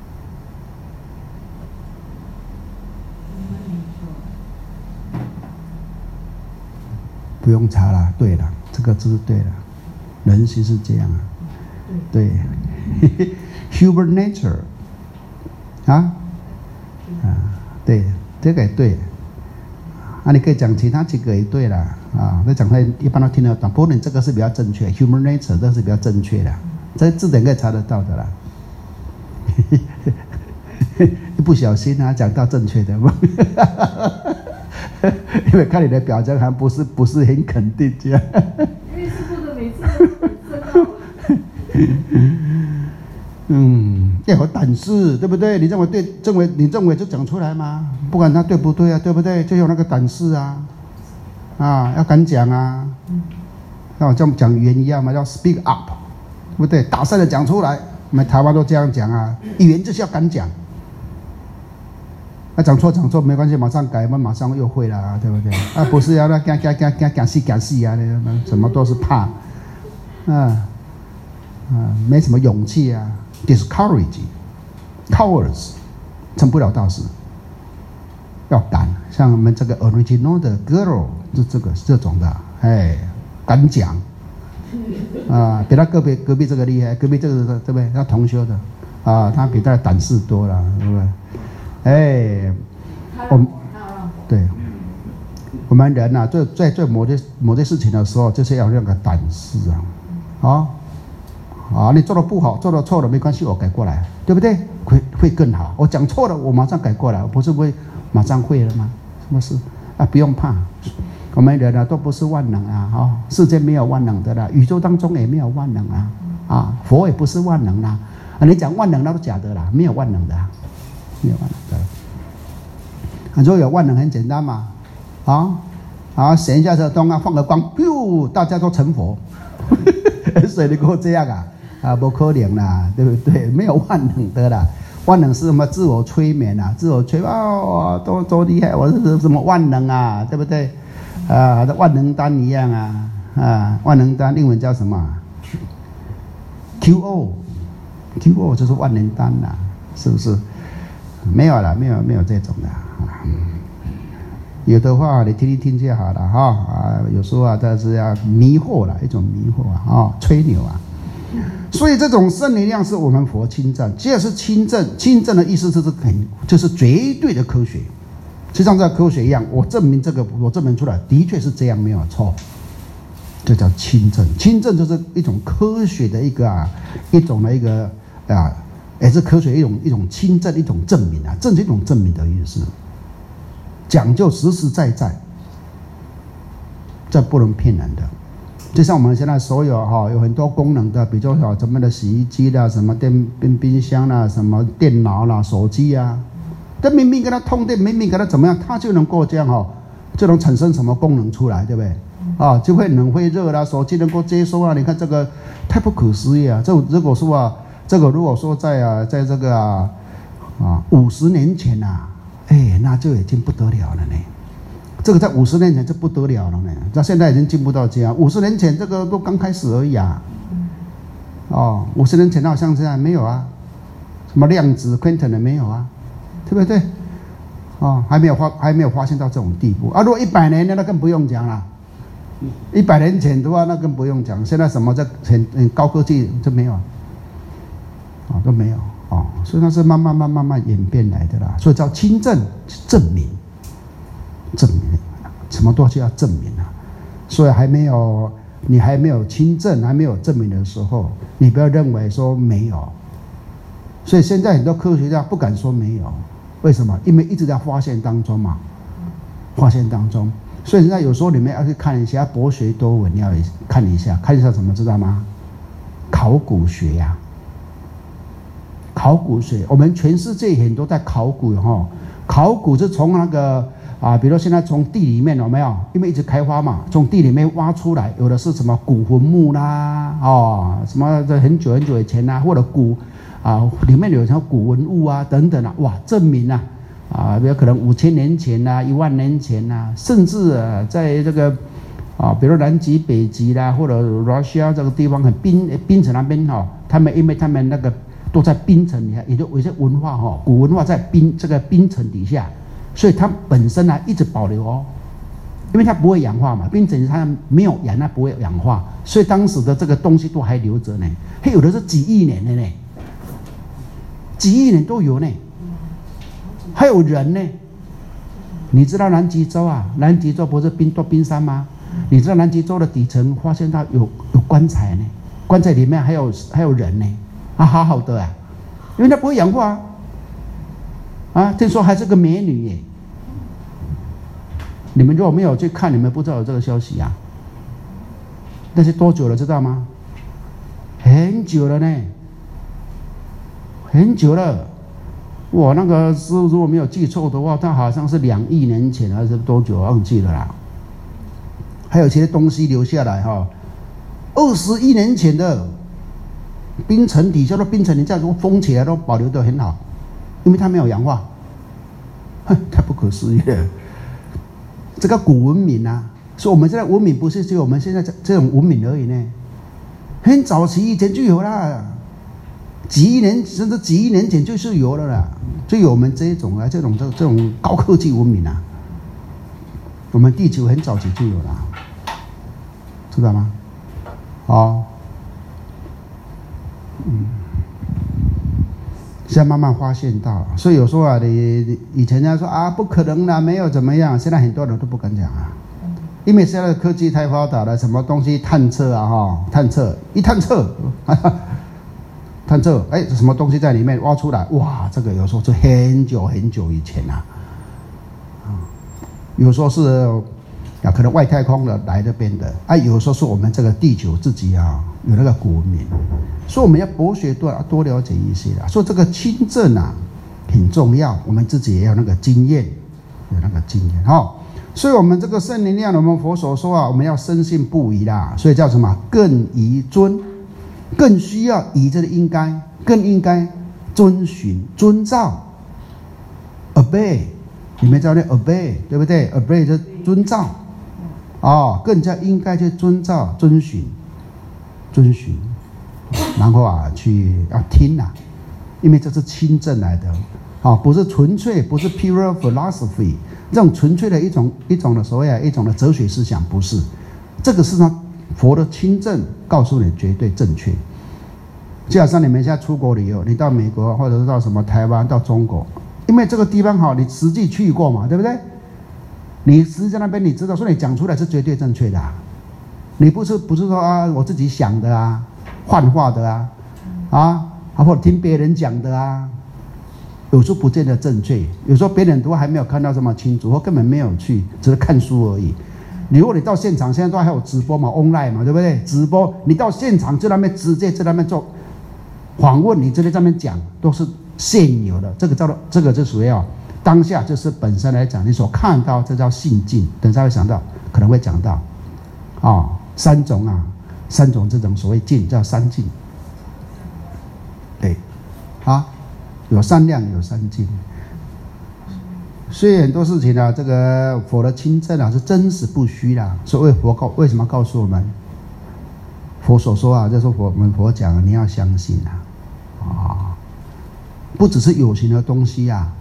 B: 不用查了，对了，这个字是对的，人性是这样啊。对，human nature， 啊，啊，对，这个也对，啊，你可以讲其他几个也对了，啊，那讲出来一般都听得懂，不过你这个是比较正确 ，human nature 这是比较正确的，这字典可以查得到的啦。一不小心啊，讲到正确的，因为看你的表情，好像不是不是很肯定这样。
A: 因为师父的每次都很深奥。
B: 嗯，要有胆识，对不对？你认为对，认为你认为就讲出来嘛，不管他对不对啊，对不对？就有那个胆识啊，啊，要敢讲啊，那像讲语言一样嘛，要 speak up， 对不对？大声的讲出来，我们台湾都这样讲啊，语言就是要敢讲。那、啊、讲错讲错没关系，马上改，我们马上又会了，对不对？啊，不是要那干干干干干死干死啊，那什么都是怕，啊。啊，没什么勇气啊 ，discourage， cowards， 成不了大事。要敢，像我们这个 original 的 girl， 就这个这种的，哎，敢讲，啊，比他隔壁隔壁这个厉害，隔壁这个对不对？他同修的，啊，他比他的胆识多了，对不对？哎，我们对，我们人啊，在在做某些某些事情的时候，就是要有那个胆识啊，啊。啊，你做的不好，做的错了没关系，我改过来，对不对？会会更好。我讲错了，我马上改过来，我不是会马上会了吗？什么事啊？不用怕，我们人啊都不是万能啊，哦，世界没有万能的啦，宇宙当中也没有万能啊，啊，佛也不是万能啦，啊，你讲万能那都假的啦，没有万能的，没有万能的。你说有万能很简单嘛，啊啊，显一下这灯啊，放个光，哟，大家都成佛，所以你给我这样啊？啊，不可能啦，对不对？没有万能的啦，万能是什么？自我催眠啊，自我催啊，多多厉害！我是什么万能啊，对不对？啊，万能丹一样啊，啊，万能丹英文叫什么 ？Q O，Q O 就是万能丹啦，是不是？没有啦，没有没有这种的。有的话你听一听就好了哈啊，有时候啊，它是要迷惑了，一种迷惑啊，啊，吹牛啊。所以这种圣力量是我们佛亲证，既然是亲证，亲证的意思就是很就是绝对的科学，就像这科学一样，我证明这个，我证明出来的确是这样，没有错，这叫亲证。亲证就是一种科学的一个啊，一种的一个啊，也是科学一种一种亲证，一种证明啊，证是一种证明的意思，讲究实实在在，这不能骗人的。就像我们现在所有哈，有很多功能的，比如说什么的洗衣机啦、什么电冰冰箱啦、什么电脑啦、手机啊，这明明给它通电，明明给它怎么样，它就能够这样哈，就能产生什么功能出来，对不对？啊，就会冷会热啦，手机能够接收啊，你看这个太不可思议啊！这如果说啊，这个如果说在啊，在这个啊啊五十年前啊，哎，那就已经不得了了呢。这个在五十年前就不得了了呢，那现在已经进步到这样。五十年前这个都刚开始而已啊。哦，五十年前好像现在没有啊，什么量子 quantum 的没有啊，对不对？ 哦，还没有发还没有发现到这种地步啊！如果一百年的那更不用讲了，一百年前的话那更不用讲。现在什么在很很高科技就没有，啊、哦、都没有哦，所以它是慢慢慢慢慢演变来的啦。所以叫亲证证明，证明什么东西要证明啊？所以还没有你还没有亲证还没有证明的时候，你不要认为说没有。所以现在很多科学家不敢说没有。为什么？因为一直在发现当中嘛，发现当中，所以现在有时候你们要去看一下博学多闻，要看一下，看一下什么知道吗？考古学呀、啊，考古学，我们全世界很多在考古哈，考古是从那个啊，比如现在从地里面有没有？因为一直开发嘛，从地里面挖出来，有的是什么古坟墓啦，哦，什么在很久很久以前啦，或者古。啊，里面有什么古文物啊，等等啊，哇，证明啊，啊，比如可能五千年前呐、啊，一万年前呐、啊，甚至啊，在这个啊，比如南极、北极啦，或者 Russia 这个地方很冰冰城那边哈、哦，他们因为他们那个都在冰层底下，也就有些文化哈、哦，古文化在冰这个冰层底下，所以它本身呢、啊、一直保留哦，因为它不会氧化嘛，冰层它没有氧，它不会氧化，所以当时的这个东西都还留着呢，还有的是几亿年的呢。几亿年都有呢，还有人呢。你知道南极洲啊？南极洲不是冰多冰山吗？你知道南极洲的底层发现到有有棺材呢，棺材里面还有还有人呢，啊，好好的啊，因为它不会氧化啊。啊，听说还是个美女耶。你们如果没有去看，你们不知道有这个消息啊。那是多久了，知道吗？很久了呢。很久了，我那个是如果没有记错的话，它好像是两亿年前还是多久忘记了啦。还有些东西留下来哈，二十亿年前的冰层底下的冰层，你这样封起来都保留得很好，因为它没有氧化，哼，太不可思议了。这个古文明啊，所以我们现在文明不是只有我们现在这种文明而已呢，很早期以前就有啦。几亿年甚至几亿年前就是有了啦，就有我们这一种啊，这种这这种高科技文明啊，我们地球很早期就有了，知道吗？哦，嗯，现在慢慢发现到了，所以有时候啊，你以前人家说啊不可能啦，没有怎么样，现在很多人都不敢讲啊，因为现在的科技太发达了，什么东西探测啊哈，探测一探测，哈哈。探测，哎，什么东西在里面挖出来？哇，这个有时候是很久很久以前啊，啊，有时候是啊，可能外太空的来这边的，啊，有时候是我们这个地球自己啊有那个古文明，所以我们要博学多多了解一些啦。所以这个亲证啊很重要，我们自己也有那个经验，有那个经验哈、哦。所以我们这个圣灵量，我们佛所说啊，我们要深信不疑啦，所以叫什么？更宜尊。更需要以这个应该，更应该遵循、遵照 ，obey， 你们知道的 obey 对不对 ？obey 就是遵照，哦，更加应该去遵照、遵循、遵循，然后啊，去要听啊，因为这是亲证来的，啊、哦，不是纯粹，不是 pure philosophy， 这种纯粹的一种一种的所谓啊一种的哲学思想，不是，这个是他。佛的亲证告诉你绝对正确，就好像你们现在出国旅游，你到美国或者是到什么台湾、到中国，因为这个地方好，你实际去过嘛，对不对？你实际在那边，你知道，所以你讲出来是绝对正确的、啊，你不是不是说啊我自己想的啊，幻化的啊，啊，或者听别人讲的啊，有时候不见得正确，有时候别人都还没有看到这么清楚，或根本没有去，只是看书而已。如果你到现场，现在都还有直播嘛 ，online 嘛，对不对？直播，你到现场在那边直接在那边做访问，你直接在那边讲，都是现有的。这个叫做这个就属于啊，当下就是本身来讲，你所看到这叫性境。等下会想到，可能会讲到，啊、哦，三种啊，三种这种所谓境叫三境。对，啊，有三量，有三境。所以很多事情啊，这个佛的亲证啊是真实不虚啦。所以佛告为什么告诉我们？佛所说啊，就是佛我们佛讲，你要相信啊，啊，不只是有形的东西啊，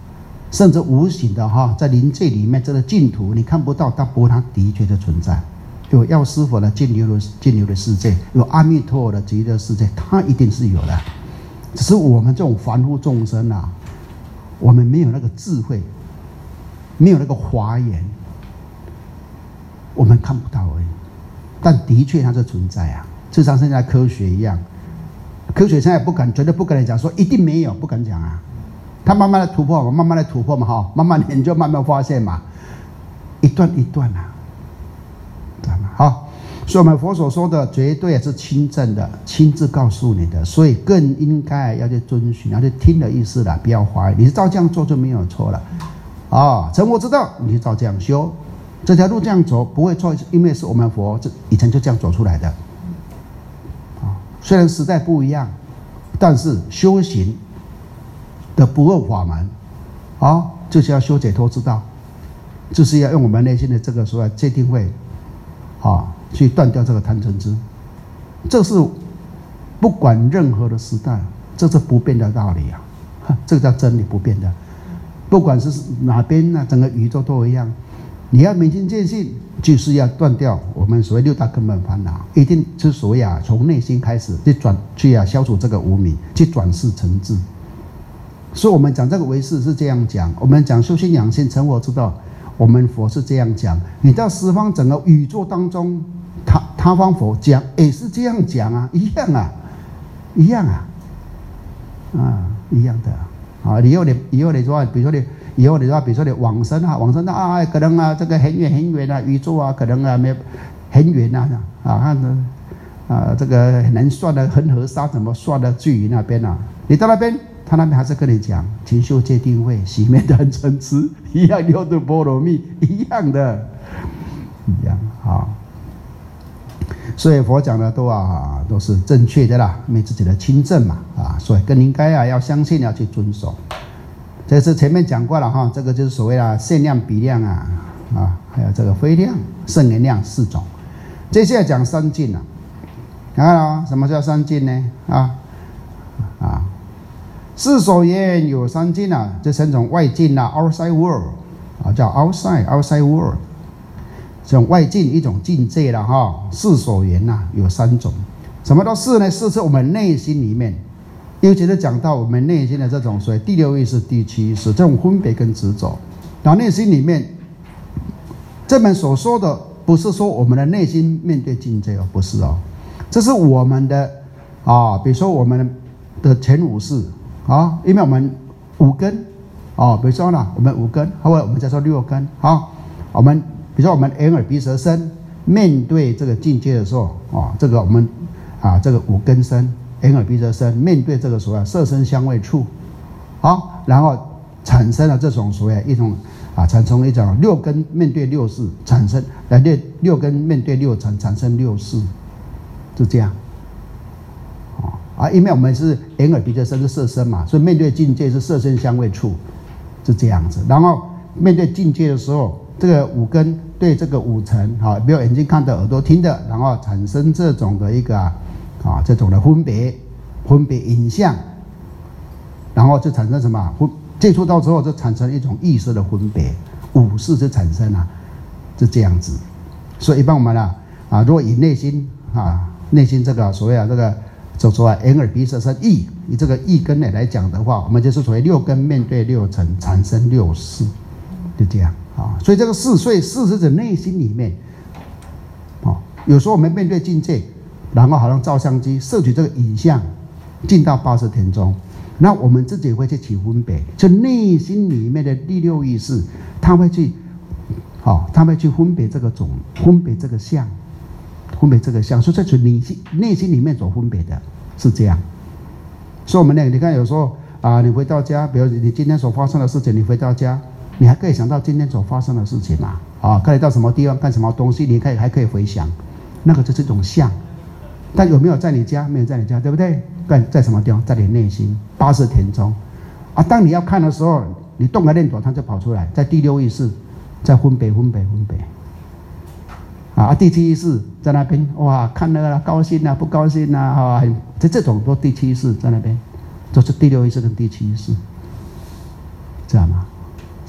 B: 甚至无形的哈，在灵界里面这个净土你看不到，但不过它的确就存在。有药师佛的净流的净流的世界，有阿弥陀佛的极乐世界，它一定是有的。只是我们这种凡夫众生啊，我们没有那个智慧，没有那个华严，我们看不到而已。但的确它是存在啊，就像现在科学一样，科学现在不敢，绝对不敢讲说一定没有，不敢讲啊。他慢慢的突破嘛，慢慢的突破嘛，哈，慢慢研究，慢慢发现嘛，一段一段啊，知道吗？好，所以我们佛所说的绝对是亲证的，亲自告诉你的，所以更应该要去遵循，要去听的意思了，不要怀疑，你照这样做就没有错了。啊、哦，成佛之道，你就照这样修，这条路这样走不会错，因为是我们佛这以前就这样走出来的。啊、哦，虽然时代不一样，但是修行的不二法门，啊、哦，就是要修解脱之道，就是要用我们内心的这个所谓戒定慧，啊、哦，去断掉这个贪嗔痴。这是不管任何的时代，这是不变的道理啊，这个叫真理不变的。不管是哪边呢，整个宇宙都一样。你要明心见性，就是要断掉我们所谓六大根本烦恼，一定是所谓啊，从内心开始去转去啊，消除这个无明，去转世成智。所以我们讲这个唯识是这样讲，我们讲修心养性成佛之道，我们佛是这样讲。你到十方整个宇宙当中，他他方佛讲也是这样讲啊，一样啊，一样啊，啊，一样的。啊，以后你以后你说，比如说你以后你说，比如说你往生啊，往生啊，可能啊，这个很远很远啊，宇宙啊，可能啊没很远啊，啊，啊，这个很难算的恒河沙怎么算的距离那边啊？你到那边，他那边还是跟你讲勤修戒定慧，熄灭贪嗔痴，一样六度波罗蜜，一样的，一样啊。所以佛讲的都啊都是正确的啦，因为自己的亲证嘛啊，所以更应该啊要相信，要去遵守。这是前面讲过了哈，这个就是所谓的限量、比量啊啊，还有这个非量、圣言量四种。接下来讲三境了，啊，什么叫三境呢？啊啊，四所言有三境啊，这三种外境啊 ，outside world 啊，叫 outside outside world。这种外境一种境界了哈，四所缘呐、啊、有三种，什么都是呢？四是我们内心里面，尤其是讲到我们内心的这种所谓第六意识、第七意识这种分别跟执着，然后内心里面，这本所说的不是说我们的内心面对境界哦，不是哦，这是我们的啊，比如说我们的前五识啊，因为我们五根啊，比如说呢，我们五根，或者我们再说六根啊，我们。比如说我们眼耳鼻舌身面对这个境界的时候啊，这个我们啊这个五根身眼耳鼻舌身面对这个所谓色声香味触，好，然后产生了这种所谓一种啊产生一种六根面对六识产生来六六根面对六尘产生六识，就这样啊，因为我们是眼耳鼻舌身是色身嘛，所以面对境界是色声香味触，是这样子。然后面对境界的时候，这个五根对这个五尘，哈，比如眼睛看的、耳朵听的，然后产生这种的一个啊，啊这种的分别、分别影像，然后就产生什么？接触到之后就产生一种意识的分别，五识就产生了，是这样子。所以一般我们啊啊，如果以内心啊内心这个所谓啊这个就说啊眼耳鼻舌身意，以这个意根呢来讲的话，我们就是所谓六根面对六尘产生六识，就这样。啊，所以这个四，所以四是指内心里面，哦，有时候我们面对境界，然后好像照相机摄取这个影像，进到八识田中，那我们自己会去起分别，就内心里面的第六意识，他会去，哦，他会去分别这个种，分别这个相，分别这个相，所以这是内心内心里面所分别的，是这样。所以我们呢，你看有时候啊，你回到家，比如你今天所发生的事情，你回到家。你还可以想到今天所发生的事情嘛？啊，可以到什么地方干什么东西，你可以还可以回想，那个就是一种相。但有没有在你家？没有在你家，对不对？在在什么地方？在你内心八识田中。啊，当你要看的时候，你动个念头，它就跑出来，在第六意识，在分别分别分别。啊，第七意识在那边，哇，看了啦，高兴啊，不高兴啊，哈，这这种都第七意识在那边，都是第六意识跟第七意识，知道吗？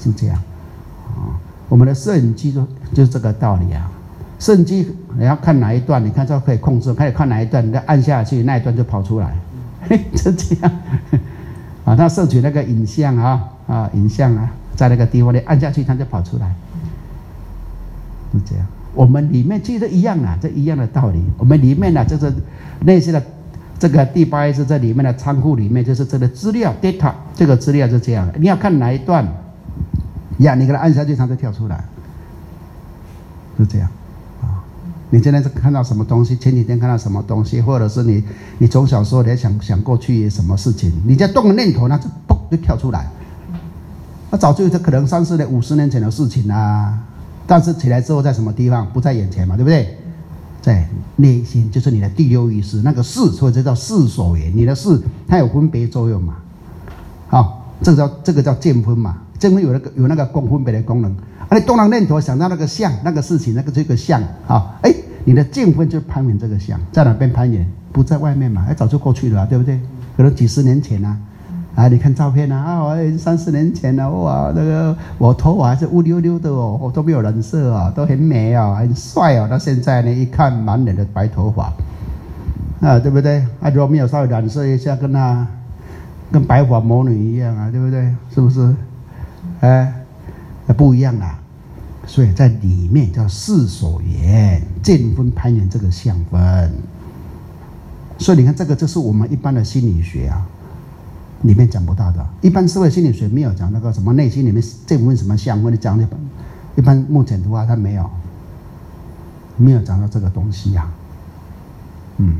B: 是这样。啊，我们的摄影机就就是这个道理啊。摄影机你要看哪一段，你看这可以控制，可以看哪一段，你再按下去，那一段就跑出来，嘿，就这样。啊，它摄取那个影像啊啊，影像啊，在那个地方你按下去，它就跑出来，是这样。我们里面其实一样啊，这一样的道理。我们里面呢、啊，就是那些的这个第八意识在里面的仓库里面，就是这个资料 data， 这个资料是这样的。你要看哪一段，呀，你给它按下去，它就跳出来，是这样。你现在是看到什么东西？前几天看到什么东西，或者是你你从小时候你还想想过去什么事情，你在动个念头，那就嘣就跳出来。那早就这可能三十年、五十年前的事情啊，但是起来之后在什么地方？不在眼前嘛，对不对？在内心，就是你的第六意识，那个识，所以这叫识所缘。你的识它有分别作用嘛？好，这个叫这个叫见分嘛，见分有那个有那个共分别的功能。啊，你动了念头想到那个相，那个事情，那个这个相啊，哎。你的见分就攀缘这个相，在哪边攀缘？不在外面嘛，哎，早就过去了、啊，对不对？可能几十年前啊，啊，你看照片啊，啊，我三十年前啊，哇，那个我头发还是乌溜溜的哦，我都没有染色啊，都很美啊，很帅哦。到现在呢，一看满脸的白头发，啊，对不对？啊，如果没有稍微染色一下，跟他跟白发魔女一样啊，对不对？是不是？哎，不一样啦。所以在里面叫识所缘，见分攀缘这个相分。所以你看，这个就是我们一般的心理学啊，里面讲不到的。一般社会心理学没有讲那个什么内心里面见分什么相分，讲一般一般目前的话，它没有没有讲到这个东西呀、啊。嗯。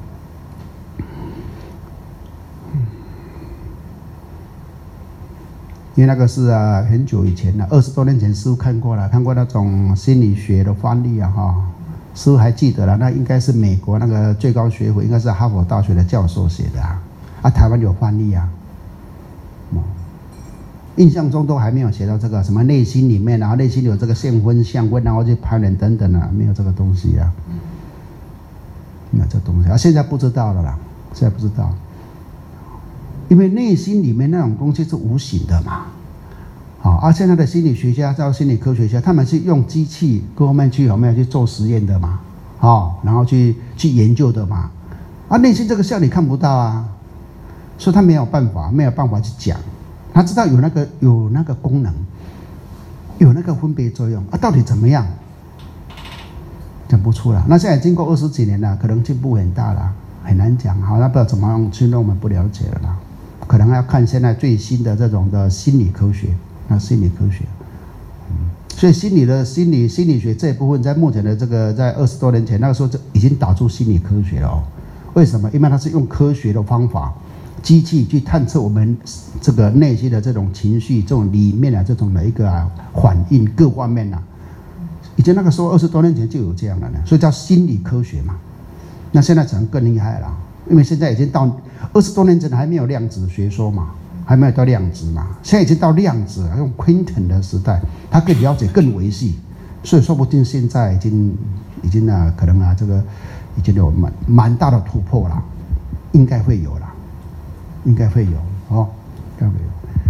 B: 因为那个是啊，很久以前了，二十多年前师父看过了，看过那种心理学的翻译啊，哈，师父还记得了，那应该是美国那个最高学府，应该是哈佛大学的教授写的啊，啊，台湾有翻译啊，哦，印象中都还没有写到这个什么内心里面，然后内心有这个现分、相分，然后去攀缘等等啊，没有这个东西啊，没有这东西啊，现在不知道了啦，现在不知道。因为内心里面那种东西是无形的嘛，好，而现在的心理学家、叫心理科学家，他们是用机器各方面去有没有去做实验的嘛，好，然后去去研究的嘛，啊，内心这个相你看不到啊，所以他没有办法，没有办法去讲，他知道有那个有那个功能，有那个分别作用啊，到底怎么样，讲不出来。那现在经过二十几年了，可能进步很大了，很难讲，好，那不知道怎么样去弄，我们不了解了啦。可能要看现在最新的这种的心理科学，啊，心理科学，嗯，所以心理的心理心理学这一部分，在目前的这个在二十多年前那个时候就已经打出心理科学了哦。为什么？因为它是用科学的方法，机器去探测我们这个内心的这种情绪，这种里面的这种的一个啊反应各方面啊，以前那个时候二十多年前就有这样的呢，所以叫心理科学嘛。那现在可能更厉害了。因为现在已经到二十多年前还没有量子学说嘛，还没有到量子嘛，现在已经到量子了，用 Quantum 的时代，它可以了解更维系，所以说不定现在已经已经啊，可能啊，这个已经有蛮蛮大的突破了，应该会有啦，应该会有哦，应该会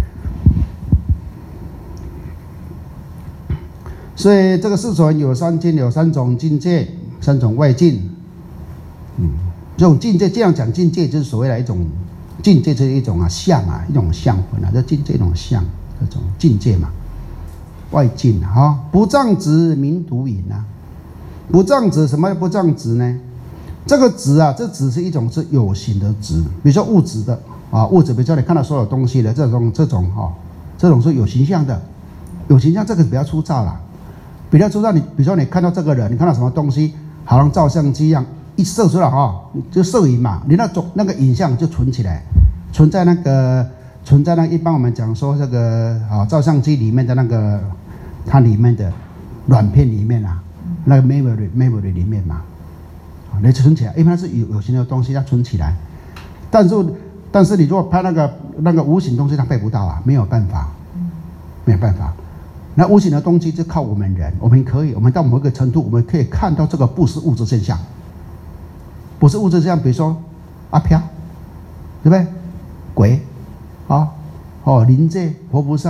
B: 有。所以这个世俗有三境，有三种境界，三种外境，嗯。这种境界，这样讲境界就是所谓的一种境界，就是一种啊相啊，一种相分啊，这境界一种相，这种境界嘛，外境啊、哦，不障执名独隐啊，不障执什么不障执呢？这个执啊，这执是一种是有形的执，比如说物质的啊，物质，比如说你看到所有东西的这种这种哈、哦，这种是有形象的，有形象这个比较粗糙啦，比较粗糙。你比如说你看到这个人，你看到什么东西，好像照相机一样。一射出来哈，就摄影嘛，你那种那个影像就存起来，存在那个存在那一般我们讲说这个啊照相机里面的那个它里面的软片里面啊，那个 memory memory 里面嘛，啊，你存起来，因为它是有有形的东西要存起来，但是但是你如果拍那个那个无形东西，它拍不到啊，没有办法，没有办法。那无形的东西就靠我们人，我们可以，我们到某一个程度，我们可以看到这个不是物质现象。不是物质现象，比如说阿飘，对不对？鬼，啊，哦，灵界、活菩萨啊，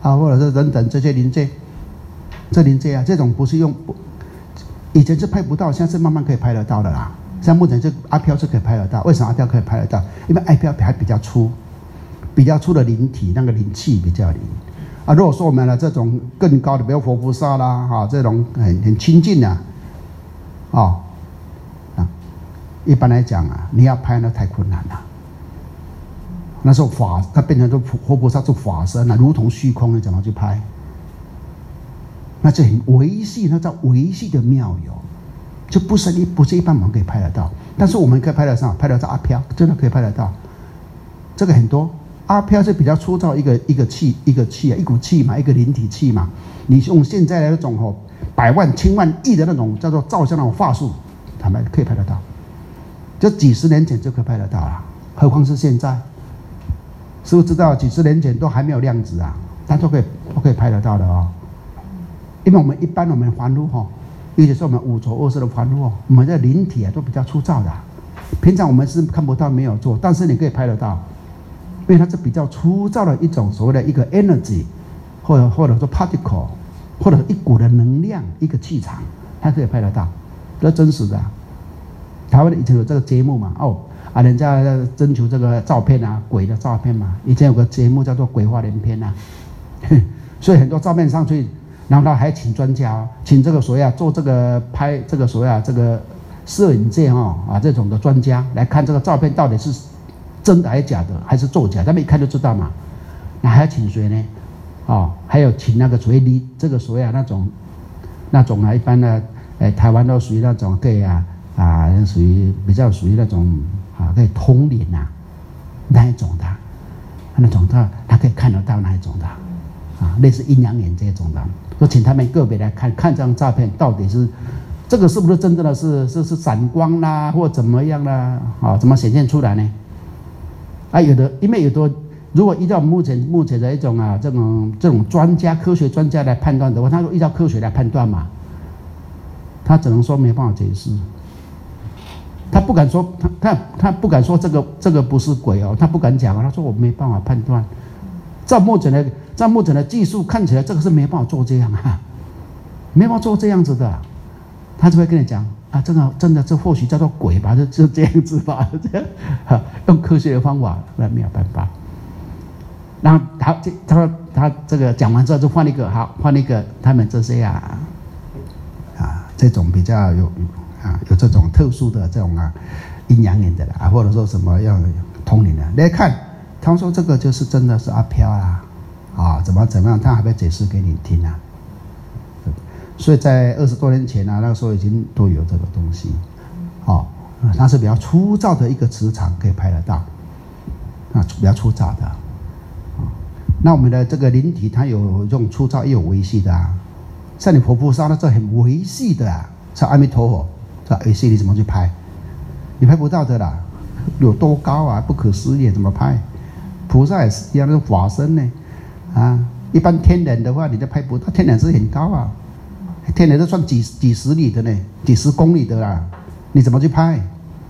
B: 啊，或者是等等这些临界，这临界啊，这种不是用，以前是拍不到，现在是慢慢可以拍得到的啦。像目前这阿飘是可以拍得到，为什么阿飘可以拍得到？因为阿飘还比较粗，比较粗的灵体，那个灵气比较灵。啊，如果说我们的这种更高的，比如佛菩萨啦，哈、啊，这种很很亲近的，哦，啊，一般来讲啊，你要拍那太困难了。那时候法，它变成说活菩萨做法身啊，如同虚空，你怎么去拍？那就很维系，那叫维系的妙有，就不是一不是一般我们可以拍得到，但是我们可以拍得上，拍得到阿飘，真的可以拍得到。这个很多阿飘是比较粗糙一个一个气一个气啊，一股气嘛，一个灵体气嘛。你用现在的那种哦，百万、千万、亿的那种叫做照相那种法术，坦白可以拍得到，就几十年前就可以拍得到了，何况是现在。师父知道几十年前都还没有量子啊，但都可以都可以拍得到的哦。因为我们一般我们凡夫哈，尤其是我们五浊恶世的凡夫哦，我们的灵体啊都比较粗糙的、啊，平常我们是看不到没有做，但是你可以拍得到，因为它是比较粗糙的一种所谓的一个 energy， 或者或者说 particle， 或者一股的能量一个气场，它可以拍得到，这是真实的、啊。台湾以前有这个节目嘛，哦。啊，人家征求这个照片啊，鬼的照片嘛。以前有个节目叫做《鬼话连篇》啊，所以很多照片上去，然后他还请专家、哦，请这个所谓啊做这个拍这个所谓啊这个摄影界哈、哦、啊这种的专家来看这个照片到底是真的还是假的，还是作假，他们一看就知道嘛。那还要请谁呢？哦，还有请那个所谓离这个所谓啊那种那种啊一般的，哎台湾都属于那种可以啊啊属于比较属于那种。啊，可以通灵啊，那一种的，那种的，他可以看得到那一种的，啊，类似阴阳眼这种的，说请他们个别来看看这张照片到底是这个是不是真正的是是是闪光啦，或怎么样啦，啊，怎么显现出来呢？啊，有的，因为有的，如果依照目前目前的一种啊这种这种专家科学专家来判断的话，他说依照科学来判断嘛，他只能说没办法解释。他不敢说，他他他不敢说这个这个不是鬼哦，他不敢讲啊。他说我没办法判断，照目前的照目前的技术看起来，这个是没办法做这样啊，没办法做这样子的。他就会跟你讲啊，这个真的这或许叫做鬼吧，就就这样子吧，这样啊，用科学的方法，那没有办法。然后他这他他这个讲完之后就换一个，好换一个，他们这些啊啊这种比较有。啊，有这种特殊的这种啊阴阳眼的啦，啊，或者说什么要通灵的，来看，他们说这个就是真的是阿飘啦，啊，怎么怎么样，他还会解释给你听啊。所以在二十多年前啊，那个时候已经都有这个东西，哦，它是比较粗糙的一个磁场可以拍得到，啊，比较粗糙的，啊，那我们的这个灵体它有这种粗糙也有维系的啊，像你佛菩萨那这很维系的啊，像阿弥陀佛。这 A C 你怎么去拍？你拍不到的啦，有多高啊，不可思议，怎么拍？菩萨也是一样，是法身呢，啊，一般天人的话你就拍不到，天人是很高啊，天人都算几几十里的呢，几十公里的啦，你怎么去拍？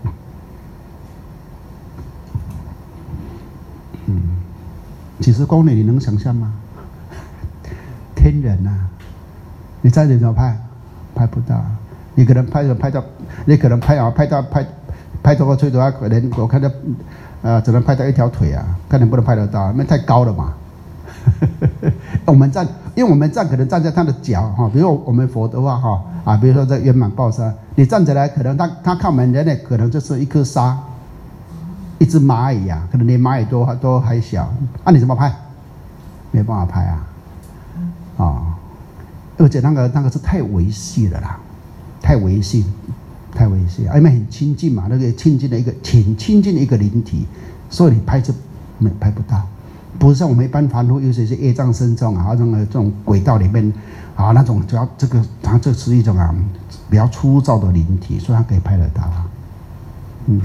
B: 嗯，几十公里你能想象吗？天人啊，你在这怎么拍？拍不到。你可能拍到拍到，你可能拍啊拍到拍拍到个最多可能我看到，呃，只能拍到一条腿啊，可能不能拍得到，因为太高了嘛。我们站，因为我们站可能站在他的脚哈，比如我们佛的话哈啊，比如说在圆满报山，你站起来可能他他看我们人类可能就是一颗沙，一只蚂蚁啊，可能连蚂蚁都都还小，那、啊、你怎么拍？没办法拍啊，啊、哦，而且那个那个是太维系了啦。太维系，太维系，因为很亲近嘛，那个亲近的一个挺亲近的一个灵体，所以你拍就没拍不到，不是像我们一般凡夫，尤其是业障深重啊，那种这种轨道里面啊，那种主要这个，它这是一种啊比较粗糙的灵体，所以它可以拍得到啊，嗯，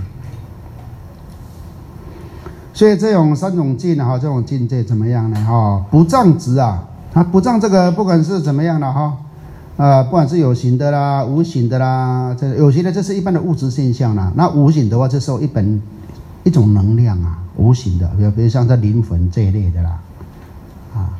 B: 所以这种三种境啊，这种境界怎么样呢？哈，不障执啊，它不障这个不管是怎么样的哈。呃，不管是有形的啦、无形的啦，这有形的这是一般的物质现象啦。那无形的话，这是一本一种能量啊，无形的，比如比如像这灵魂这一类的啦，啊，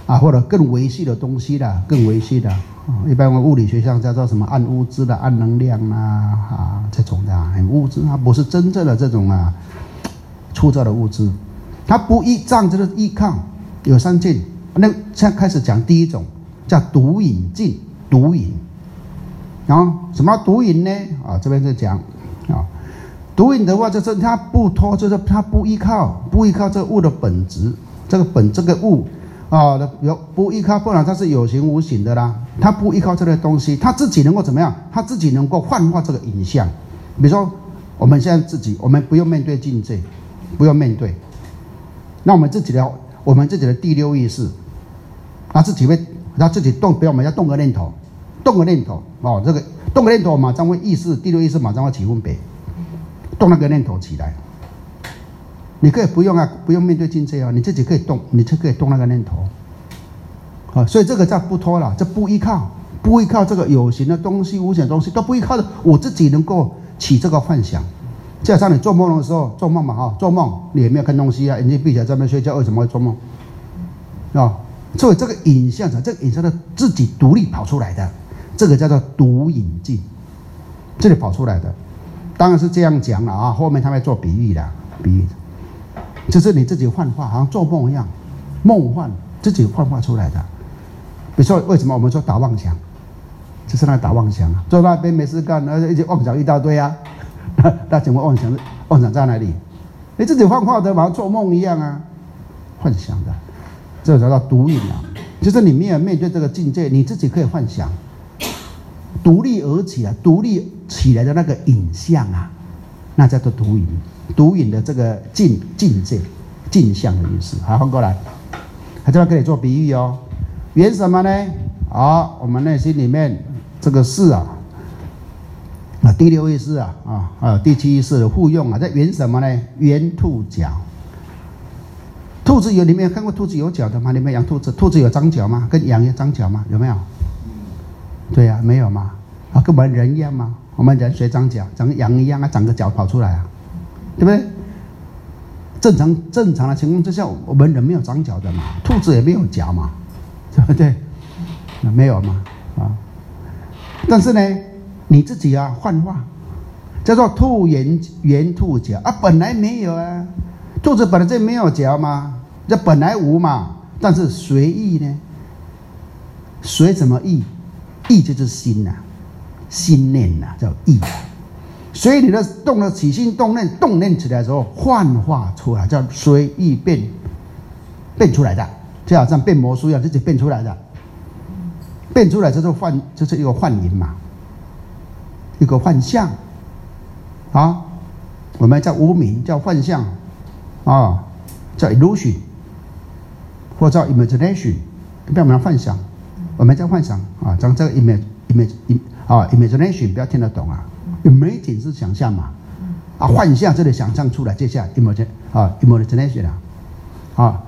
B: 啊，或者更维系的东西啦，更维系的啊，一般我们物理学上叫做什么暗物质的、暗能量啊啊这种的啊，物质它不是真正的这种啊粗糙的物质，它不依仗就是依靠有三境。那现在开始讲第一种叫独隐境，独隐。然后什么独隐呢？啊，这边就讲啊，独隐的话就是它不脱，就是它不依靠，不依靠这个物的本质，这个本这个物啊，有不依靠，不然它是有形无形的啦。它不依靠这个东西，它自己能够怎么样？它自己能够幻化这个影像。比如说我们现在自己，我们不用面对境界，不用面对，那我们自己的我们自己的第六意识，它自己会，它自己动，比如我们要动个念头。动个念头哦，这个动个念头马上会意识，第六意识马上会起分别，动那个念头起来。你可以不用啊，不用面对境界啊，你自己可以动，你就可以动那个念头。啊、哦，所以这个叫不脱了，这不依靠，不依靠这个有形的东西、无形的东西，都不依靠的，我自己能够起这个幻想。就好像你做梦的时候，做梦嘛哈、哦，做梦你也没有看东西啊，眼睛闭起来在那边睡觉，为什么会做梦？啊、哦，所以这个影像这个影像的自己独立跑出来的。这个叫做独隐境，这里跑出来的，当然是这样讲了啊。后面他们做比喻的，比喻，就是你自己幻化，好像做梦一样，梦幻自己幻化出来的。比如说，为什么我们说打妄想，就是那打妄想啊，坐那边没事干，然后一直妄想一大堆啊。那请问妄想妄想在哪里？你自己幻化的，好像做梦一样啊，幻想的，这个叫做独隐啊，就是你没有面对这个境界，你自己可以幻想。独立而起来，独立起来的那个影像啊，那叫做独隐。独隐的这个境境界、镜像的意思。好，翻过来，他这边可以做比喻哦。缘什么呢？好，我们内心里面这个事啊，啊，第六意识啊，啊啊，第七意识的互用啊，这缘什么呢？缘兔角。兔子有，你们有看过兔子有脚的吗？你们养兔子，兔子有长脚吗？跟羊有长脚吗？有没有？对呀、啊，没有嘛，啊，跟我们人一样嘛，我们人谁长脚？长羊一样啊，长个脚跑出来啊，对不对？正常正常的情况之下，我们人没有长脚的嘛，兔子也没有脚嘛，对不对？没有嘛，啊，但是呢，你自己啊幻化，叫做兔圆圆兔脚啊，本来没有啊，兔子本来就没有脚嘛，这本来无嘛，但是随意呢，随什么意？意就是心呐、啊，心念呐、啊，叫意。所以你的动了起心动念，动念起来的时候，幻化出来，叫随意变，变出来的，就好像变魔术一样，自己变出来的，变出来就是幻，就是一个幻影嘛，一个幻象，啊，我们叫无明，叫幻象，啊，叫 illusion， 或叫 imagination， 不要我们幻想。我们在幻想啊，讲这个 image image 啊 imagination 不要听得懂啊 ，imagine 是想象嘛，啊幻象这里想象出来，接下来 imagine 啊 imagination 啊，啊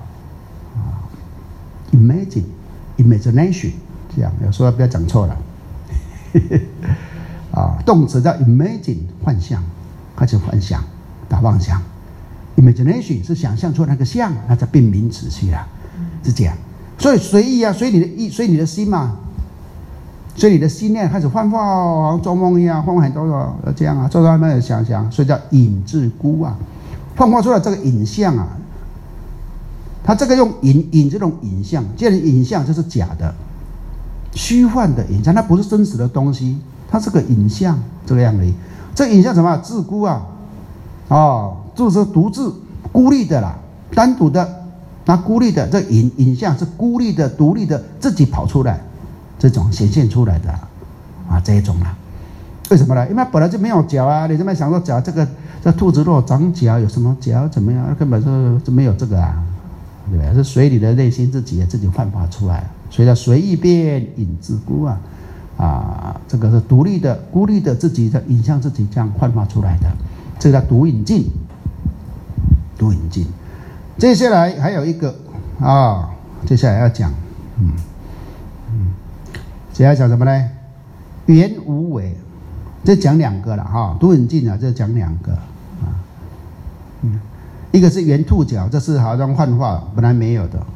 B: imagine imagination 这样，有时候不要讲错了，啊动词叫 imagine 幻象，开始幻想打妄想 ，imagination 是想象出那个像，那叫变名词去了，是这样。所以随意啊，随你的意，随你的心嘛，随你的心念开始幻化，好像做梦一样，幻化很多的这样啊，做到那边想想，所以叫影自孤啊，幻化出来这个影像啊，它这个用影影这种影像，既然影像就是假的、虚幻的影像，它不是真实的东西，它是个影像这个样的。这个影像什么？自孤啊，哦，就是独自孤立的啦，单独的。那孤立的这影影像是孤立的、独立的，自己跑出来，这种显现出来的啊，这一种啊，为什么呢？因为本来就没有脚啊，你这么想说脚这个这兔子如果长脚，有什么脚怎么样？根本就就没有这个啊，对不对？是随你的内心自己自己幻化出来，所以叫随意变影自孤啊，啊，这个是独立的、孤立的自己的影像自己这样幻化出来的，这个叫独影境，独影境。接下来还有一个啊，接下来要讲，嗯嗯，接下来讲什么呢？圆无为，这讲两个了哈，独影境啊，这讲两个啊，嗯，一个是圆兔角，这是好像幻化本来没有的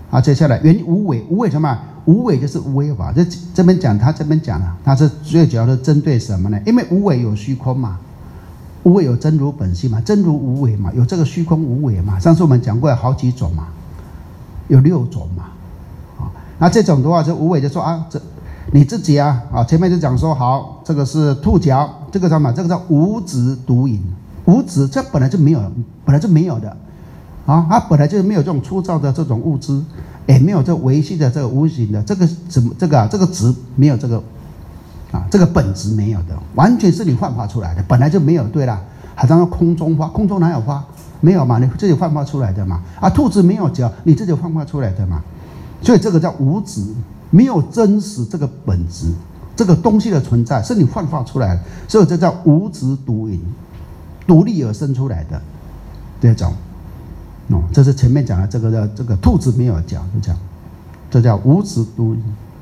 B: 啊，接下来原无为，无为什么？无为就是无为法。这这边讲，他这边讲了，他是最主要的针对什么呢？因为无为有虚空嘛，无为有真如本性嘛，真如无为嘛，有这个虚空无为嘛。上次我们讲过有好几种嘛，有六种嘛。啊，那这种的话，就无为就说啊，这你自己啊，啊，前面就讲说好，这个是兔角，这个叫什么？这个叫无执独隐，无执这本来就没有，本来就没有的。啊，它本来就没有这种粗糙的这种物质，也没有这维系的这个无形的这个怎么这个啊这个质没有这个啊这个本质没有的，完全是你幻化出来的，本来就没有。对了，好像空中花，空中哪有花？没有嘛，你自己幻化出来的嘛。啊，兔子没有脚，你自己幻化出来的嘛。所以这个叫无质，没有真实这个本质，这个东西的存在是你幻化出来的，所以这叫无质独隐，独立而生出来的这种。哦，这是前面讲的这个叫这个兔子没有脚，就这样，这叫无执独隐。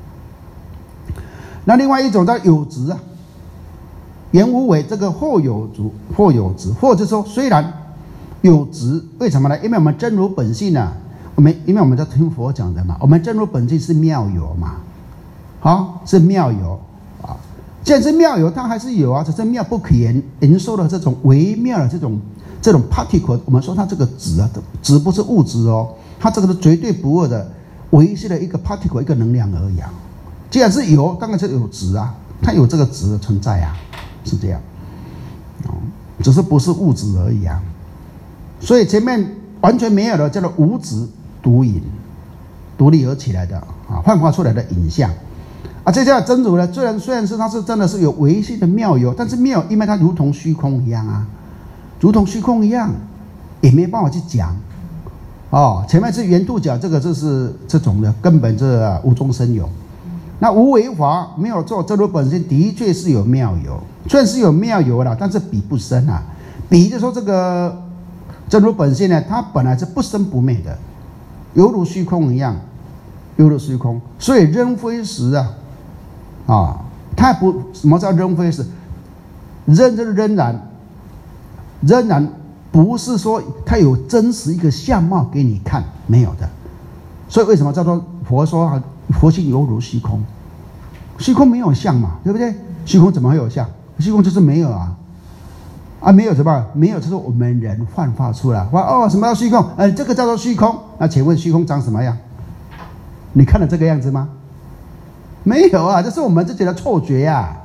B: 那另外一种叫有执啊，言无为，这个或有执，或有执，或者说虽然有执，为什么呢？因为我们真如本性啊，我们因为我们在听佛讲的嘛，我们真如本性是妙有嘛，好，是妙有啊。既然是妙有，它还是有啊，只是妙不可言言说的这种微妙的这种。这种 particle， 我们说它这个质啊，质不是物质哦，它这个是绝对不二的，维系的一个 particle 一个能量而已啊。既然是有，当然是有质啊，它有这个质的存在啊，是这样，哦，只是不是物质而已啊。所以前面完全没有的叫做无质独隐，独立而起来的啊，幻化出来的影像啊。这叫真如呢，虽然虽然是它是真的是有维系的妙有，但是妙，因为它如同虚空一样啊。如同虚空一样，也没办法去讲，哦。前面是圆兔角，这个就是这种的，根本是无中生有。那无为法没有做，真如本身的确是有妙有，虽然是有妙有啦，但是比不生啊。比就说这个真如本性呢，它本来是不生不灭的，犹如虚空一样，犹如虚空。所以仍非实啊，啊，它不什么叫仍非实？仍就是仍然。仍然不是说它有真实一个相貌给你看，没有的。所以为什么叫做佛说佛性犹如虚空？虚空没有相嘛，对不对？虚空怎么会有相？虚空就是没有啊，啊没有什么？没有就是我们人幻化出来。哇哦，什么叫虚空？呃，这个叫做虚空。那请问虚空长什么样？你看了这个样子吗？没有啊，这是我们自己的错觉呀、啊。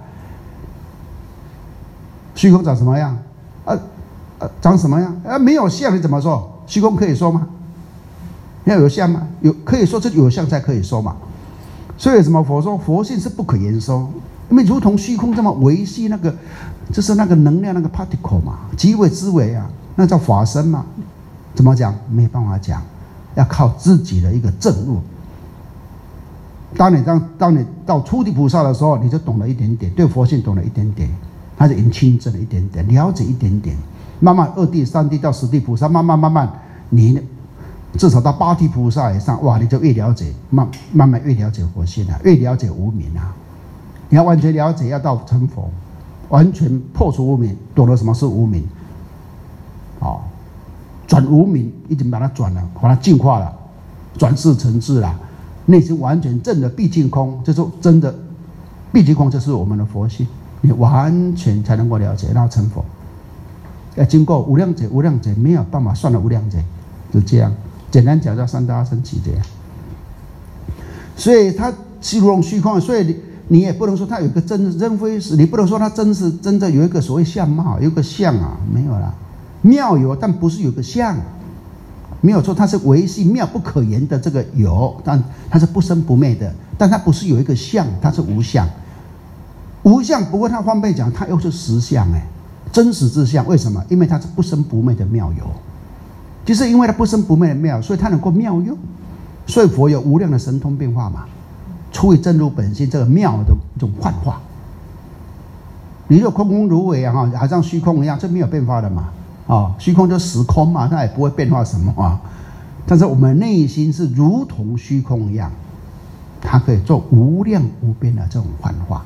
B: 虚空长什么样？啊？呃，长什么样？啊，没有相，你怎么说？虚空可以说吗？要有相吗？有可以说，这有相才可以说嘛。所以什么？佛说佛性是不可言说，因为如同虚空这么维系那个，就是那个能量那个 particle 嘛，极微之微啊，那叫法身嘛。怎么讲？没办法讲，要靠自己的一个证悟。当你当当你到初地菩萨的时候，你就懂了一点点，对佛性懂了一点点，他就已经亲证了一点点，了解一点点。慢慢二地、三地到十地菩萨，慢慢慢慢，你至少到八地菩萨以上，哇，你就越了解，慢慢慢越了解佛性啊，越了解无明啊。你要完全了解，要到成佛，完全破除无明，懂得什么是无明，哦，转无明，已经把它转了，把它净化了，转世成智了，内心完全证的毕竟空，就是真的毕竟空，就是我们的佛性，你完全才能够了解，然后成佛。要经过无量劫，无量劫没有办法算了，无量劫就这样。简单讲叫三大乘起这样。所以它虚如虚空，所以你你也不能说它有一个真真非实，你不能说它真是真的有一个所谓相貌，有一个相啊，没有啦。妙有，但不是有个相，没有错，它是维系妙不可言的这个有，但它是不生不灭的，但它不是有一个相，它是无相。无相，不过它方便讲，它又是实相哎。真实之相，为什么？因为它是不生不灭的妙有，就是因为它不生不灭的妙，所以它能够妙用。所以佛有无量的神通变化嘛，出于真如本性这个妙的一种幻化。你若空空如为啊，好像虚空一样，这没有变化的嘛。啊，虚空就实空嘛，它也不会变化什么啊。但是我们内心是如同虚空一样，它可以做无量无边的这种幻化。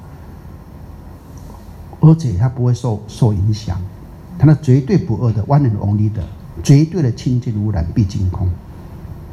B: 而且它不会受受影响，它那绝对不二的 one and only 的绝对的清净无染毕竟空。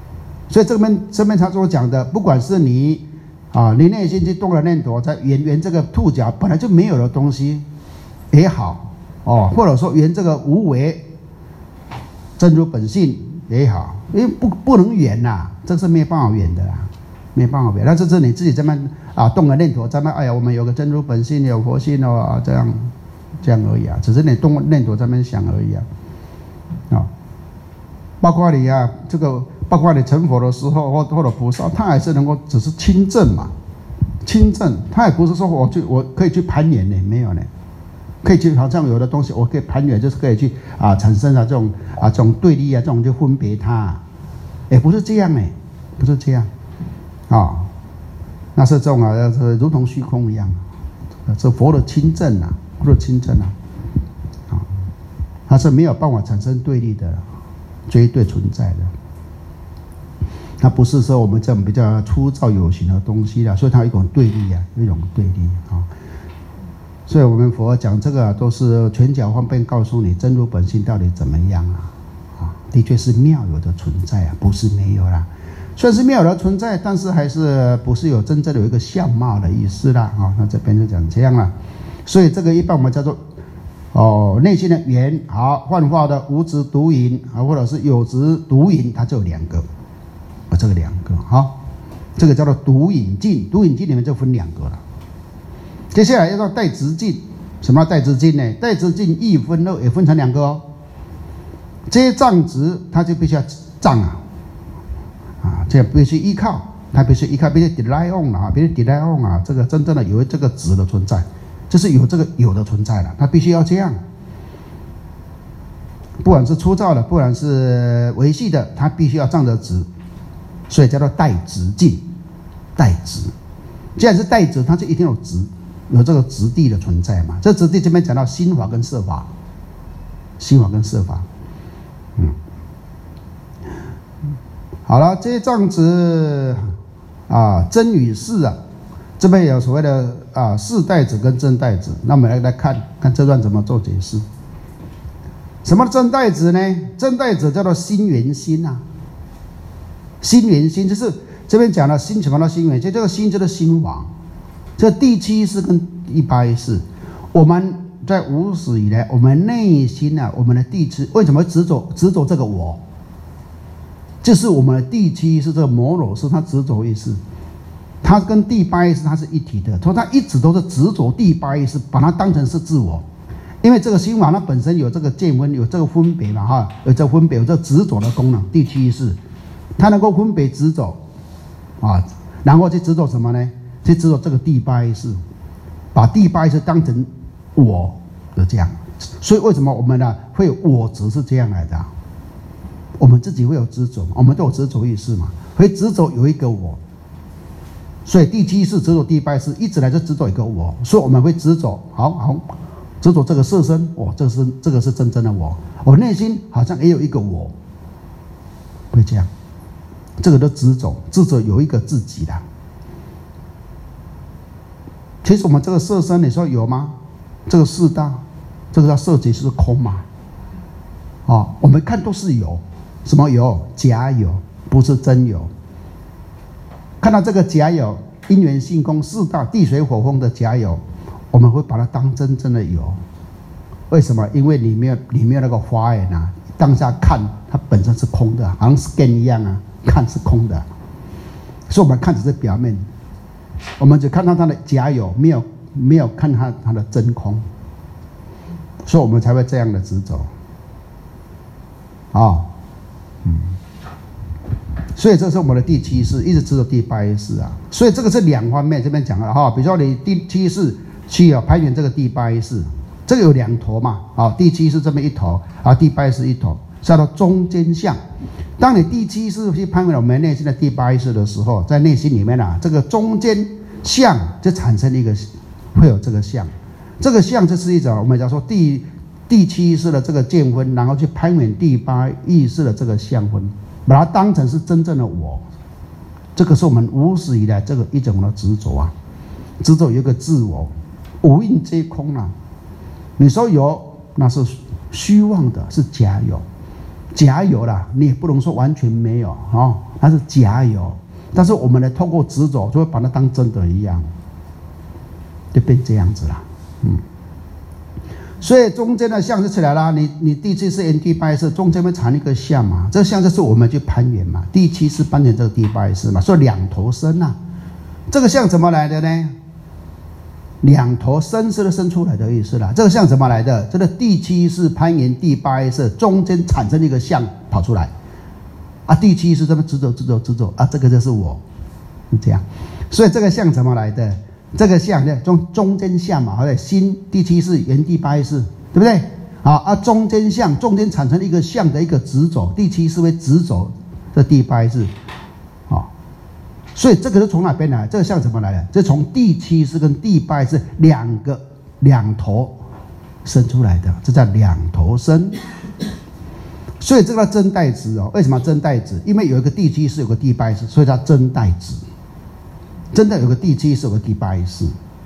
B: 所以这边这边他所讲的，不管是你啊，你内心去动了念头，在圆圆这个兔角本来就没有的东西也好哦，或者说圆这个无为真如本性也好，因为不不能圆呐、啊，这是没有办法圆的啦，没有办法圆。那这是你自己这么啊动了念头，这么哎呀，我们有个真如本性，有佛性哦，啊、这样这样而已啊，只是你动念头这么想而已啊，啊、哦，包括你啊，这个包括你成佛的时候，或或者菩萨，他还是能够只是亲证嘛，亲证，他也不是说我去我可以去攀缘呢，没有呢。可以去，好像有的东西我可以攀缘，就是可以去啊产生啊这种啊这种对立啊这种就分别它，也不是这样哎，不是这样，啊、哦，那是这种啊，是如同虚空一样，这佛的亲证啊，佛的亲证啊，啊、哦，它是没有办法产生对立的，绝对存在的，它不是说我们这种比较粗糙有形的东西啦，所以它有一种对立啊，有一种对立啊。哦，所以我们佛讲这个、啊、都是全角方便告诉你真如本性到底怎么样啊？啊，的确是妙有的存在啊，不是没有啦。虽然是妙有的存在，但是还是不是有真正的有一个相貌的意思啦啊。那这边就讲这样了。所以这个一般我们叫做哦内心的缘，好幻化的无执独隐啊，或者是有执独隐，它就有两个，啊这个两个好，这个叫做独隐境，独隐境里面就分两个了。接下来要到带直境，什么带直境呢？带直境一分二，也分成两个哦。这些障执，它就必须要障啊，啊，这必须依靠，它必须依靠，必须 rely on 啊，必须 rely on 啊，这个真正的有这个执的存在，就是有这个有的存在了，它必须要这样。不管是粗糙的，不管是维系的，它必须要仗着执，所以叫做带直境，带直。既然是带执，它就一定有执。有这个质地的存在嘛？这质地这边讲到心法跟色法，心法跟色法，嗯，好了，这些障执啊，真与事啊，这边有所谓的啊事带子跟真带子，那我们来来看看这段怎么做解释。什么真带子呢？真带子叫做心缘心啊，心缘心就是这边讲的心什么叫心缘？就这个心就是心王。这第七识跟第八识，我们在无始以来，我们内心啊，我们的第七为什么执着执着这个我？就是我们的第七识这个摩罗识，它执着意识，它跟第八意识它是一体的，所以它一直都是执着第八意识，把它当成是自我。因为这个心王它本身有这个见分，有这个分别嘛，哈，有这个分别，有这个执着的功能。第七意识，它能够分别执着啊，然后去执着什么呢？去执着这个第八意识，把第八意识当成我的这样，所以为什么我们呢会有我执是这样来的、啊？我们自己会有执着，我们都有执着意识嘛，会执着有一个我，所以第七识执着第八识，一直来就执着一个我，所以我们会执着，好好执着这个色身，哦，这个是这个是真正的我，我内心好像也有一个我，会这样，这个都执着，执着有一个自己的。其实我们这个色身，你说有吗？这个四大，这个叫色即是空嘛？哦，我们看都是有，什么有？假有，不是真有。看到这个假有，因缘性空四大地水火风的假有，我们会把它当真正的有。为什么？因为里面里面那个花眼啊，当下看它本身是空的，好像 scan 一样啊，看是空的，所以我们看只是表面。我们只看到它的假有，没有没有看它它的真空，所以我们才会这样的执着。啊、哦，嗯，所以这是我们的第七识，一直执着第八识啊。所以这个是两方面，这边讲了哈，比如说你第七识去啊攀缘这个第八识，这个有两头嘛，啊，第七识这边一头，啊，第八识一头，叫做中间相。当你第七识去攀缘我们内心的第八意识的时候，在内心里面啊，这个中间相就产生一个，会有这个相，这个相就是一种我们讲说第第七意识的这个见分，然后去攀缘第八意识的这个相分，把它当成是真正的我，这个是我们无始以来这个一种的执着啊，执着有一个自我，五蕴皆空啊，你说有那是虚妄的，是假有。 假有啦，你也不能说完全没有哦，它是假有，但是我们呢，透过执着，就会把它当真的一样，就变这样子了，嗯。所以中间的相就出来了，你你第七世、第八世中间会产一个相嘛，这个相就是我们去攀缘嘛，第七世攀缘这个第八世嘛，所以两头生啊，这个相怎么来的呢？两头生是生出来的意思啦，这个相怎么来的？这个第七世攀缘第八世中间产生一个相跑出来，啊，第七世这么执着执着执着啊，这个就是我，是这样，所以这个相怎么来的？这个相呢，中中间相嘛，好像心第七世缘第八世，对不对？啊啊，中间相，中间产生一个相的一个执着，第七世为执着，这第八世，啊，所以这个是从哪边来？这个相怎么来的？这从第七世跟第八世两个两头生出来的，这叫两头生。所以这个叫真代子哦，为什么真代子？因为有一个第七世，有个第八世，所以叫真代子。真的有个第七世，有个第八世，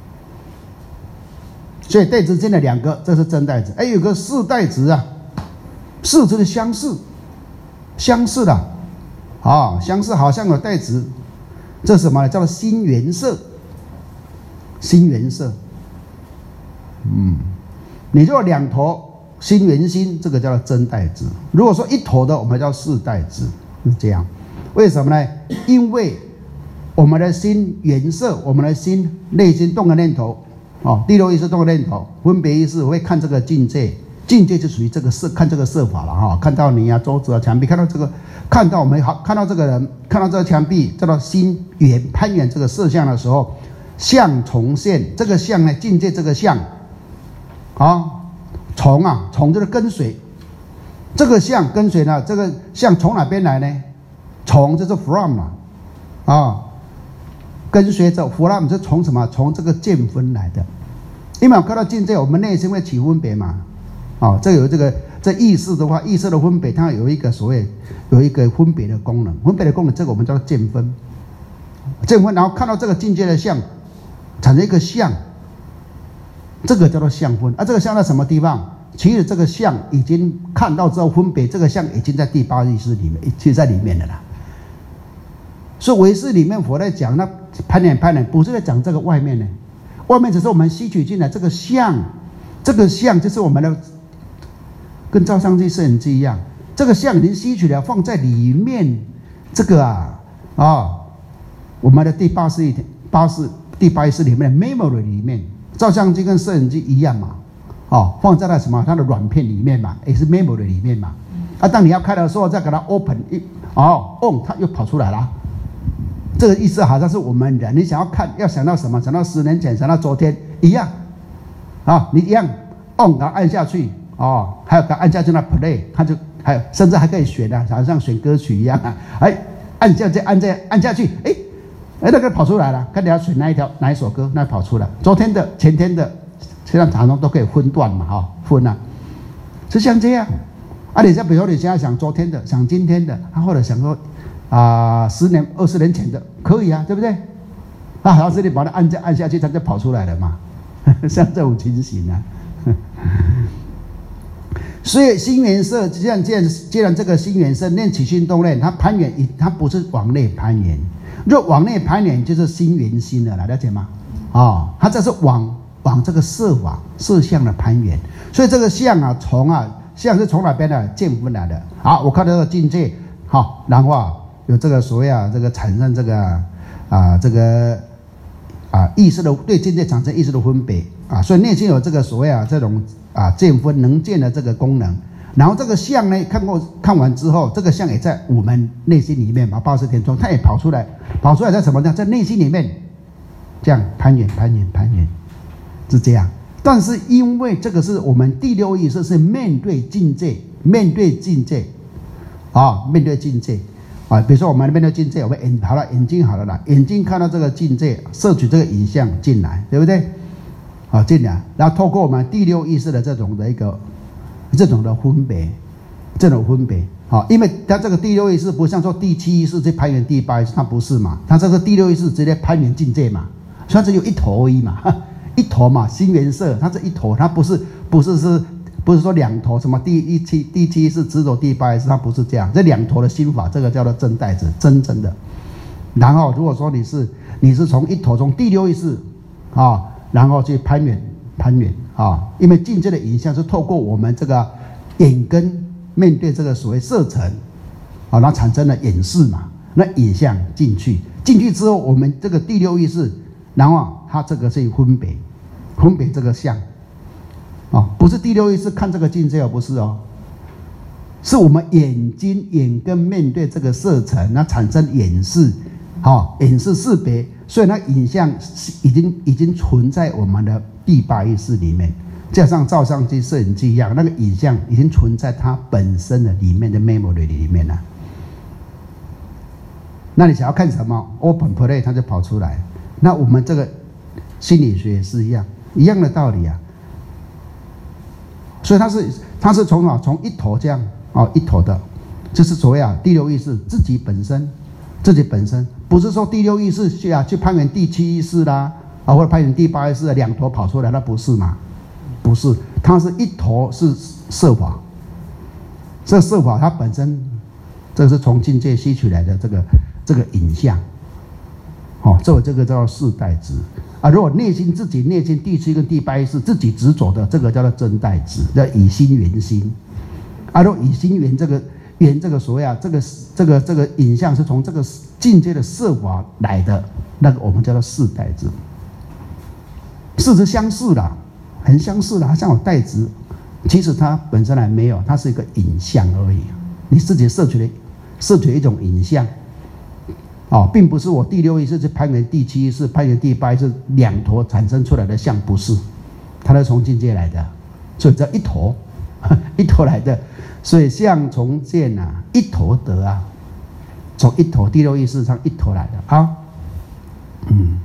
B: 所以代子间的两个，这是真代子。哎，有个世代子啊，世就是相似，相似的，啊，相似好像有代子，这是什么呢？叫做心缘色，心缘色。嗯，你如果两头心缘心，这个叫做真代子。如果说一头的，我们叫世代子，是这样。为什么呢？因为我们的心缘色，我们的心内心动的念头，哦，第六意识动的念头，分别意识会看这个境界，境界就属于这个色，看这个色法了哈、哦。看到你啊，桌子啊，墙壁，看到这个，看到我们好，看到这个人，看到这个墙壁，叫做心缘攀缘这个色相的时候，相重现，这个相呢，境界这个相，啊，从啊，从这个跟随，这个相跟随呢，这个相从哪边来呢？从就是 from 了，啊。跟随着弗拉姆是从什么？从这个见分来的。因为我看到境界，我们内心会起分别嘛。哦，这有这个这意识的话，意识的分别，它有一个所谓有一个分别的功能。分别的功能，这个我们叫做见分。见分，然后看到这个境界的相，产生一个相，这个叫做相分。啊，这个相在什么地方？其实这个相已经看到之后分别，这个相已经在第八意识里面，其实在里面的啦。所以唯识里面佛在讲那攀缘攀缘，不是在讲这个外面呢，外面只是我们吸取进来这个相，这个相就是我们的，跟照相机、摄影机一样，这个相已经吸取了，放在里面，这个啊啊、哦，我们的第八识一八识第八识里面的 memory 里面，照相机跟摄影机一样嘛，哦，放在了什么它的软片里面嘛，也是 memory 里面嘛，啊，当你要开的时候再给它 open 一哦 on 它又跑出来了。这个意思好像是我们人，你想要看，要想到什么？想到十年前，想到昨天一样，啊，你一样 on 给它按下去，哦，还有给它按下去那 play， 它就还有甚至还可以选的、啊，好像选歌曲一样啊，哎，按下去，按下按下去，哎，哎，那个跑出来了，看你要选哪一条哪一首歌，那跑出来，昨天的、前天的，实际上常常都可以分段嘛，哈、哦，分啊，是像这样，啊，你像比如说你现在想昨天的，想今天的，啊，或者想说。啊，十年、二十年前的可以啊，对不对？啊，好像是你把它按下按下去，它就跑出来了嘛，像这种情形啊。所以心缘色，既然既然既然这个心缘色念起心动念，它攀缘，它不是往内攀缘。若往内攀缘，就是心缘心的了，了解吗？啊、哦，它这是往往这个色法色相的攀缘。所以这个相啊，从啊相是从哪边的见分来的？好，我看到这个境界，好，然后啊。有这个所谓啊，这个产生这个啊，这个啊意识的对境界产生意识的分别啊，所以内心有这个所谓啊这种啊见分能见的这个功能。然后这个相呢，看过看完之后，这个相也在我们内心里面嘛，八识田中，它也跑出来，跑出来在什么呢？在内心里面这样攀缘攀缘攀缘，是这样。但是因为这个是我们第六意识是面对境界，面对境界啊，面对境界。啊，比如说我们那边的境界，我们眼好了，眼睛好了啦，眼睛看到这个境界，摄取这个影像进来，对不对？啊，进来，然后透过我们第六意识的这种的一个这种的分别，这种分别，啊，因为它这个第六意识不像说第七意识去攀缘第八意识，它不是嘛，它这个第六意识直接攀缘境界嘛，所以它只有一头而已嘛，一头嘛，心缘色，它是一头，它不是不是是不是说两头什么第一七第七是执着第八是，它不是这样。这两头的心法，这个叫做真代子，真正的。然后如果说你是你是从一头从第六意识啊，然后去攀援攀援啊，因为境界的影像是透过我们这个眼根面对这个所谓色尘啊，那产生了眼视嘛，那影像进去进去之后，我们这个第六意识，然后它这个是分别分别这个相。哦，不是第六意识看这个境界哦，不是哦，是我们眼睛眼根面对这个色尘，那产生眼视，好、哦，眼视识别，所以那影像已经已经存在我们的第八意识里面，就像照相机、摄影机一样，那个影像已经存在它本身的里面的 memory 里面了。那你想要看什么 ，open play 它就跑出来。那我们这个心理学也是一样，一样的道理啊。所以它是它是从啊从一头这样哦一头的，就是所谓啊第六意识自己本身，自己本身不是说第六意识去啊去攀援第七意识啦啊或者攀援第八意识两头跑出来，那不是嘛？不是，它是一头是色法，这色法它本身这是从境界吸取来的这个这个影像，哦，这这个叫四代子。啊，如果内心自己内心第七跟第八意识自己执着的，这个叫做真代子，叫以心圆心。啊，如果以心圆这个圆这个所谓啊，这个这个这个影像是从这个境界的色法来的，那个我们叫做四代子。四是相似的，很相似的，它像有代子，其实它本身还没有，它是一个影像而已。你自己摄取的摄取一种影像。哦，并不是我第六意识去攀援第七意识、攀援第八意识两头产生出来的相，不是，它是从境界来的，所以叫一头，一头来的，所以相从见啊，一头得啊，从一头第六意识上一头来的啊，嗯，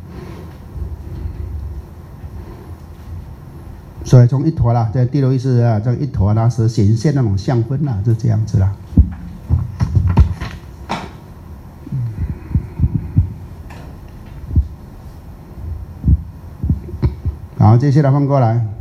B: 所以从一头啦，在第六意识啊，这个一头啊，它是显现那种相分啦，就这样子啦。好，接下来翻过来。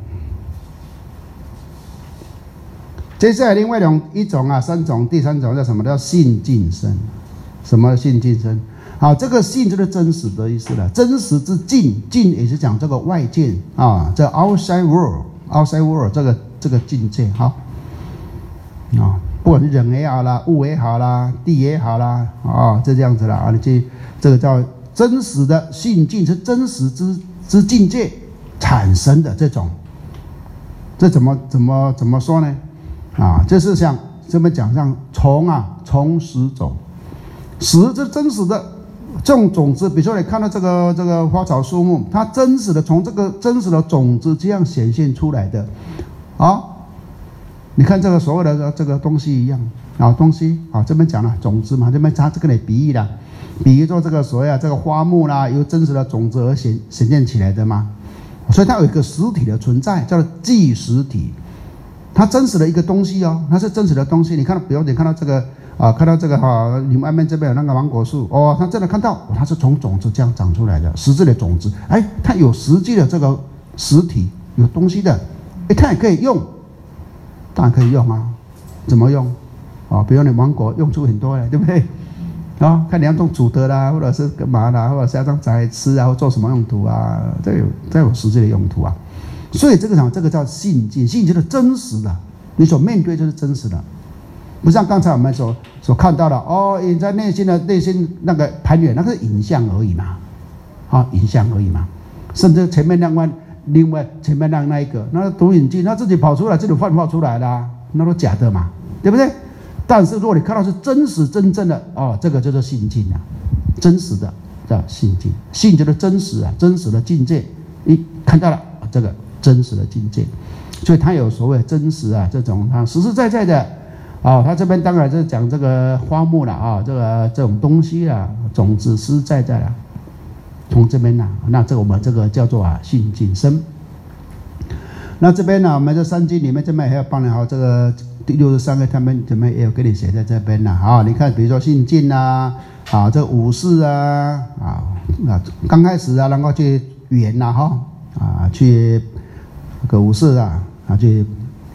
B: 接下来另外一种一种啊，三种，第三种叫什么？叫性净身。什么性净身？好，这个性就是真实的意思了。真实之净，净也是讲这个外界啊，这 outside world，outside world 这个这个境界，好啊，不管是人也好啦，物也好啦，地也好啦，啊，就这样子了啊，你这这个叫真实的性净，是真实之之境界。产生的这种，这怎么怎么怎么说呢？啊，这是像这么讲，像虫啊，虫实种，实这真实的这种种子，比如说你看到这个这个花草树木，它真实的从这个真实的种子这样显现出来的，啊，你看这个所有的这个东西一样啊，东西啊，这边讲了种子嘛，这边它这个来比喻了，比喻做这个所谓啊这个花木啦，由真实的种子而显显现起来的嘛。所以它有一个实体的存在，叫做即实体。它真实的一个东西哦，它是真实的东西。你看到，比如你看到这个啊，看到这个哈、啊，你们外面这边有那个芒果树哦，它真的看到、哦，它是从种子这样长出来的，实质的种子。哎，它有实际的这个实体，有东西的，哎，它也可以用，当然可以用啊。怎么用？啊，比如你芒果用处很多嘞，对不对？啊，看你要种煮的啦，或者是干嘛啦，或者是要当宰吃啊，或做什么用途啊？这有这有实际的用途啊。所以这个讲，这个叫性净，性就是真实的，你所面对就是真实的，不像刚才我们所所看到的哦，你在内心的内心那个攀援，那个是影像而已嘛，啊，影像而已嘛。甚至前面另外另外前面那那一个，那读影机，那自己跑出来，自己幻化出来的、啊，那都假的嘛，对不对？但是如果你看到是真实真正的哦，这个就是性净啊，真实的叫性净，性就是真实啊，真实的境界，一看到了这个真实的境界，所以它有所谓真实啊，这种它实实在在的啊，它这边当然是讲这个花木了啊，这个这种东西啊，种子实实在在的，从这边呢、啊，那这个我们这个叫做啊性净身。那这边呢、啊，我们这三经里面这边还要帮你好这个。第六十三个，他们怎么也有给你写在这边了啊？你看，比如说性净啊，啊，这五事啊，啊，啊，刚开始啊，能够去圆呐哈，啊，去这个五事啊，啊，去啊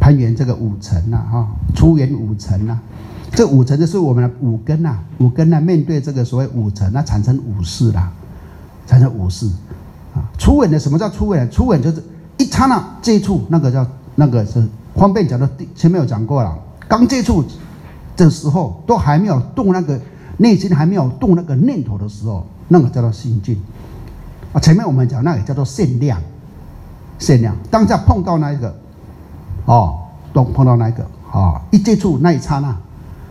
B: 攀缘这个五尘呐，哈，出缘五尘呐。这五尘就是我们的五根呐，五根呐，面对这个所谓五尘，那产生五识啦，产生五识啊。初吻的什么叫初吻？初吻就是一刹那接触，那个叫那个是方便讲的，前面有讲过了。刚接触的时候，都还没有动那个内心还没有动那个念头的时候，那个叫做心境啊。前面我们讲那个叫做限量，限量当下碰到那一个，哦，都碰到那一个啊，一接触那一刹那。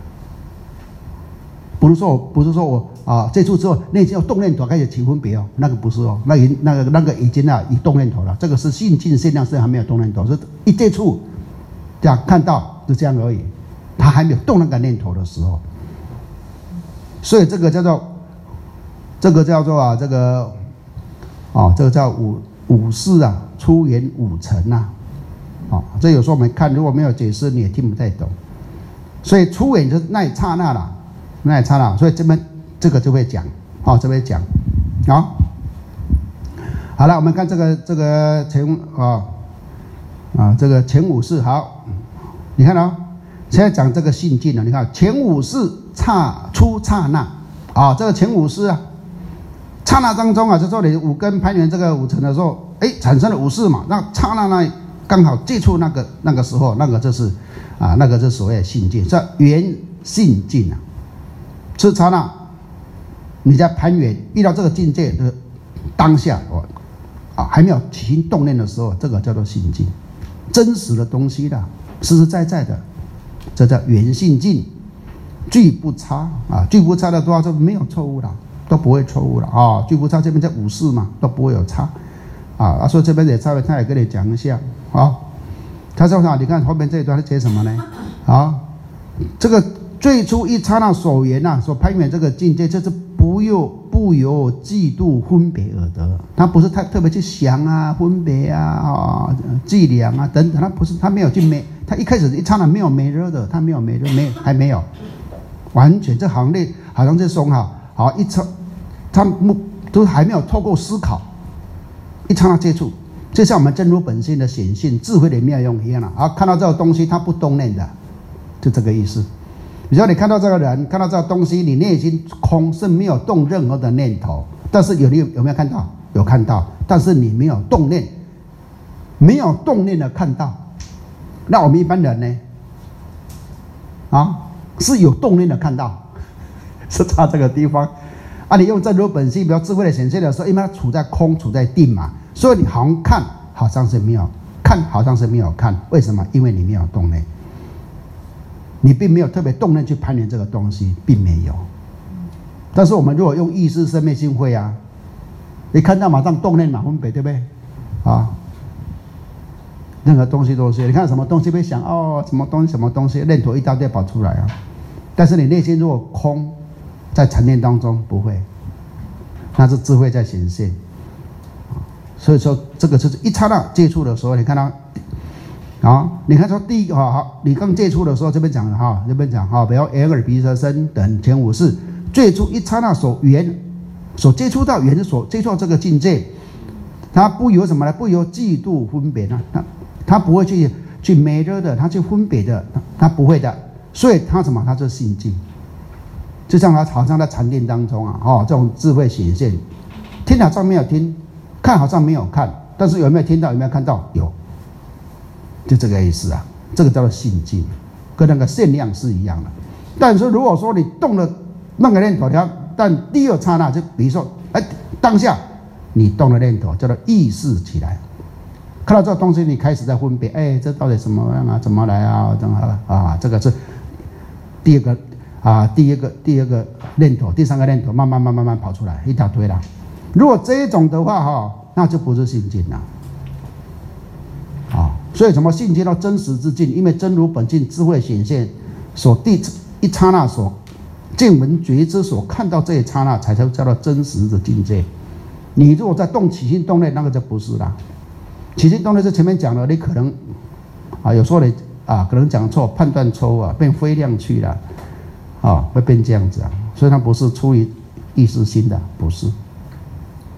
B: 不是说我不是说我啊接触之后内心要动念头开始起分别哦，那个不是哦，那已那个那个已经啊已动念头了，这个是性境限量是还没有动念头，是一接触这样看到就这样而已，他还没有动那个念头的时候，所以这个叫做这个叫做啊这个哦这个叫五五识啊，出缘五尘呐，哦，这有时候我们看如果没有解释你也听不太懂，所以出缘就是那一刹那啦。那一刹那，所以这边这个就会讲，哦，这边讲，好，好了，我们看这个这个前啊啊这个前五识，好，你看哦，现在讲这个性境了，你看前五识刹出刹那，啊，这个前五识啊，刹那当中啊，就说你五根攀缘这个五尘的时候，哎，产生了五识嘛，那刹那那刚好接触那个那个时候，那个就是啊，那个就是所谓的性境，叫缘性境啊。是刹那，你在攀缘遇到这个境界的当下，哦，啊，还没有起心动念的时候，这个叫做性境，真实的东西的，实实在在的，这叫缘性境，俱不差啊，俱不差的话就没有错误了，都不会错误了啊，俱不差这边叫五识嘛，都不会有差啊，所以这边也稍微他也跟你讲一下啊，他说啥？你看后面这一段他写什么呢？啊，这个。最初一刹那所缘呐，所攀缘这个境界，这是不由不由嫉妒分别而得。他不是太特别去想啊、分别啊、啊计量啊等等，他不是，他没有去没，他一开始一刹那没有没热的，他没有没热，没还没有，完全这行列好像这松哈，好一刹，他目都还没有透过思考，一刹那接触，就像我们真如本性的显现、智慧的妙用一样了啊！看到这个东西，他不动念的，就这个意思。比如说你看到这个人，看到这个东西，你内心空是没有动任何的念头，但是有你有没有看到？有看到，但是你没有动念，没有动念的看到。那我们一般人呢？啊，是有动念的看到，是差这个地方。啊，你用真如本性比较智慧的显现的时候，因为它处在空、处在定嘛，所以你好像看好像是没有看，好像是没有看。为什么？因为你没有动念。你并没有特别动念去攀缘这个东西，并没有。但是我们如果用意识生灭性慧啊，你看到马上动念嘛分别，对不对？啊，任何东西都是，你看什么东西会想哦，什么东西什么东西，念头一大堆跑出来啊。但是你内心如果空，在禅定当中不会，那是智慧在显现。所以说这个就是一刹那接触的时候，你看到。啊，你看说第一个哈，你刚接触的时候，这边讲的哈，这边讲哈，比如眼耳鼻舌身等前五识，最初一刹那所缘，所接触到缘所接触到这个境界，他不由什么呢？不由嫉妒分别呢，他他不会去去美热的，他去分别的，他不会的，所以他什么？他是性境，就像他好像在禅定当中啊，哦，这种智慧显现，听好像没有听，看好像没有看，但是有没有听到？有没有看到？有。就这个意思啊，这个叫做性境，跟那个限量是一样的。但是如果说你动了那个念头，但第二刹那就比如说，哎，当下你动了念头，叫做意识起来，看到这个东西，你开始在分别，哎，这到底什么样啊？怎么来啊？怎么啊？这个是第二个啊，第一个第二个念头，第三个念头，慢慢慢慢慢跑出来一大堆了。如果这一种的话哈，那就不是性境了。啊，所以什么性境到真实之境？因为真如本性智慧显现，所第一刹那所见闻觉知所看到这一刹那，才叫叫做真实的境界。你如果在动起心动念，那个就不是啦。起心动念是前面讲了，你可能啊，有时候你啊可能讲错，判断错误啊，变非量去了，啊，会变这样子啊。所以它不是出于意识心的，不是。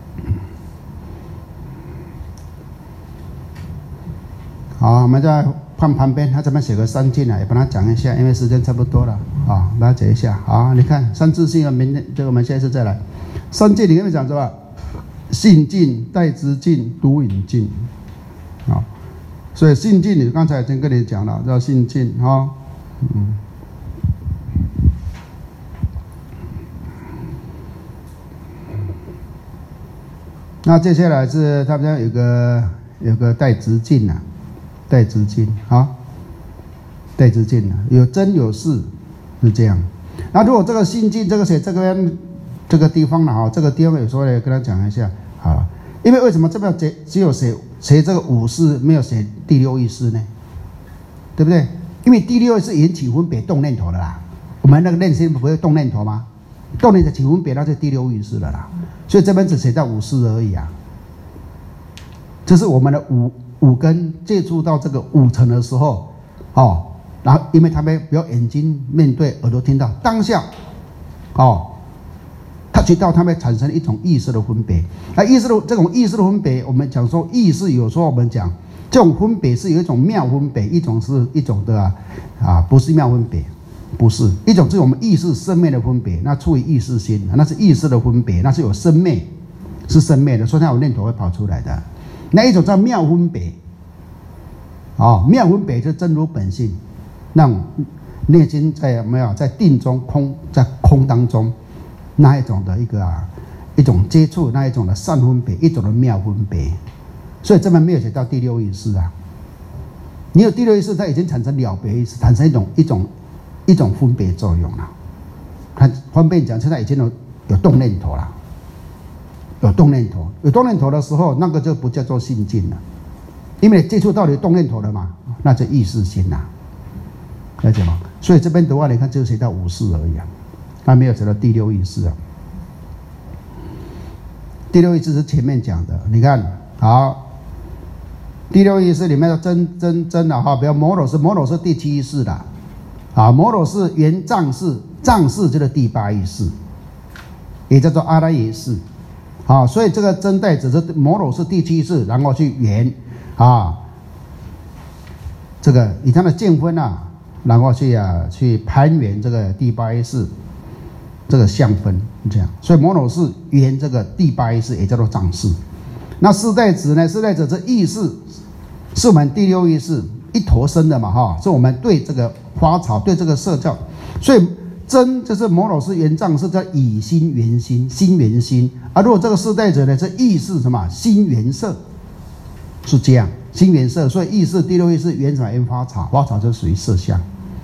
B: 好，我们再看旁边，他这边写个三境啊，也帮他讲一下，因为时间差不多了啊，了解一下。好，你看三自性啊，明天这个我们下一次再来。三境里面讲什么？性境、代知境、独隐境。啊，所以性境，你刚才已经跟你讲了，叫性境啊，嗯。那接下来是他们有个有个代知境啊，代知境啊，代知境啊，有真有事是这样。那如果这个性境这个写这个边这个地方呢哈，这个地方有时候也跟他讲一下好了，因为为什么这边只只有写写这个五识，没有写第六意识呢？对不对？因为第六意识引起分别动念头的啦，我们那个念心不会动念头吗？动念头起分别，那就第六意识了啦。所以这边只写到五识而已啊，这是我们的五五根接触到这个五层的时候，哦，然后因为他们不要眼睛面对，耳朵听到，当下，哦，他去到他们产生一种意识的分别。那意识的这种意识的分别，我们讲说意识，有时候我们讲这种分别是有一种妙分别，一种是一种的啊，啊不是妙分别。不是一种是我们意识生灭的分别，那出于意识心，那是意识的分别，那是有生灭，是生灭的，所以它有念头会跑出来的。那一种叫妙分别，哦，妙分别就是真如本性，让内心在没有在定中空，在空当中那一种的一个啊一种接触，那一种的善分别，一种的妙分别，所以这边没有写到第六意识啊。你有第六意识，它已经产生了别意识，产生一种一种。一种分别作用了，他方便讲，现在已经有有动念头了，有动念头，有动念头的时候，那个就不叫做性境了，因为接触到你动念头了嘛，那就意识心了，了解吗？所以这边的话，你看就写到五识而已啊，还没有写到第六意识啊。第六意识是前面讲的，你看好，第六意识里面的真真真的哈，比如摩罗是摩罗是第七意识的。啊，摩罗是原藏识，藏识就是第八意识，也叫做阿赖耶识。啊，所以这个真代只是摩罗是第七意识，然后去圆啊，这个以它的见分啊，然后去啊去攀缘这个第八意识，这个相分这样。所以摩罗是圆这个第八意识，也叫做藏识。那四代子呢？四代子这意识是我们第六意识一头生的嘛，哈，是我们对这个花草对这个色教，所以真就是摩罗是原藏是叫以心圆心，心圆心。而、啊、如果这个四代者呢，这意识什么心圆色，是这样，心圆色。所以意识第六意识原什么原花草，花草就属于色相。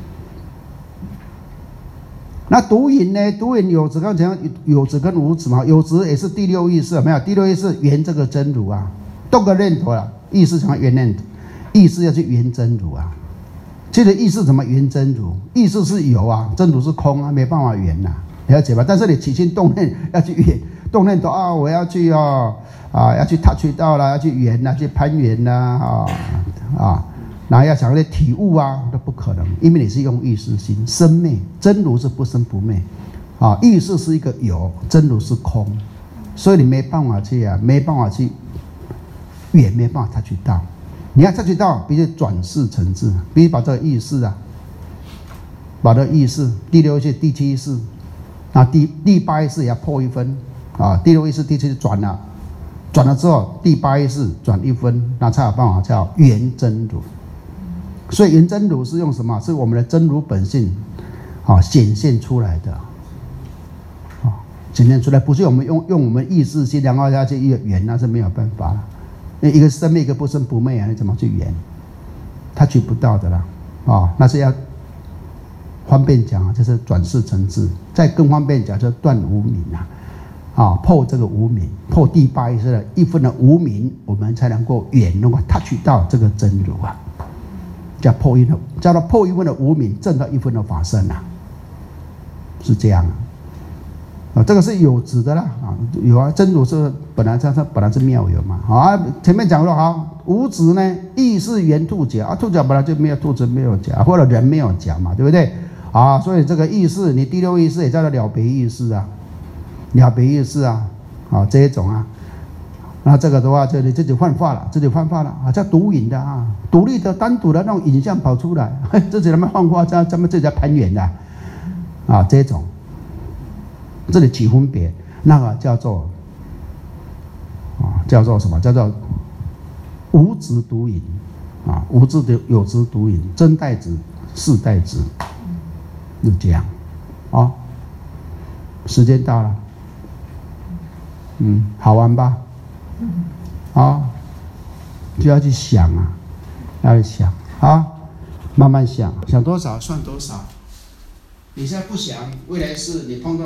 B: 那独隐呢？独隐有指，刚才讲有指跟无指嘛，有指也是第六意识，没有第六意识圆这个真如啊，动个念头了，意识想要圆念头。意识要去圆真如啊，这个意识怎么圆真如？意识是有啊，真如是空啊，没办法圆呐、啊，了解吧？但是你起心动念要去圆，动念头啊，我要去哦啊，要去 touch 到了，要去圆呐、啊，去攀缘呐啊啊，然后要想要去体悟啊，都不可能，因为你是用意识心生灭，真如是不生不灭啊，意识是一个有，真如是空，所以你没办法去啊，没办法去圆，没办法 touch 到。你要再去到，必须转世成智，必须把这个意识啊，把这个意识，第六意识、第七意识，啊，第第八意识也要破一分，啊，第六意识、第七意识转了，转了之后，第八意识转一分，那才有办法叫圆真如。所以圆真如是用什么？是我们的真如本性，啊，显现出来的，啊，显现出来，不是我们用用我们意识心然后下去圆，那是没有办法了。一个生灭，一个不生不灭啊！你怎么去圆？他举不到的啦，啊、哦，那是要方便讲，就是转世成智；再更方便讲，就是断无明啊，啊、哦，破这个无明，破第八意识的一分的无明，我们才能够圆，能够 touch 到这个真如啊，叫破一分，叫做破一分的无明，证到一分的法身啊，是这样啊。啊，这个是有指的啦，啊，有啊，真如是本来它它本来是妙有嘛，好啊，前面讲了好，无指呢，意是圆兔角啊，兔角本来就没有兔子没有角，或者人没有角嘛，对不对？啊，所以这个意识，你第六意识也叫做了别意识啊，了别意识啊，啊这一种啊， 那这个的话，这里自己幻化了，自己幻化了啊，叫独影的啊，独立的、单独的那种影像跑出来，自己他妈幻化，在咱们自己在攀缘的啊，这种，这里几分别，那个叫做啊，叫做什么？叫做无执独影啊，无执的有执独影，真代子、世代子，就这样啊。时间到了，嗯，好玩吧？啊，就要去想啊，要去想啊，慢慢想，想多少算多少。你现在不想，未来是你碰到。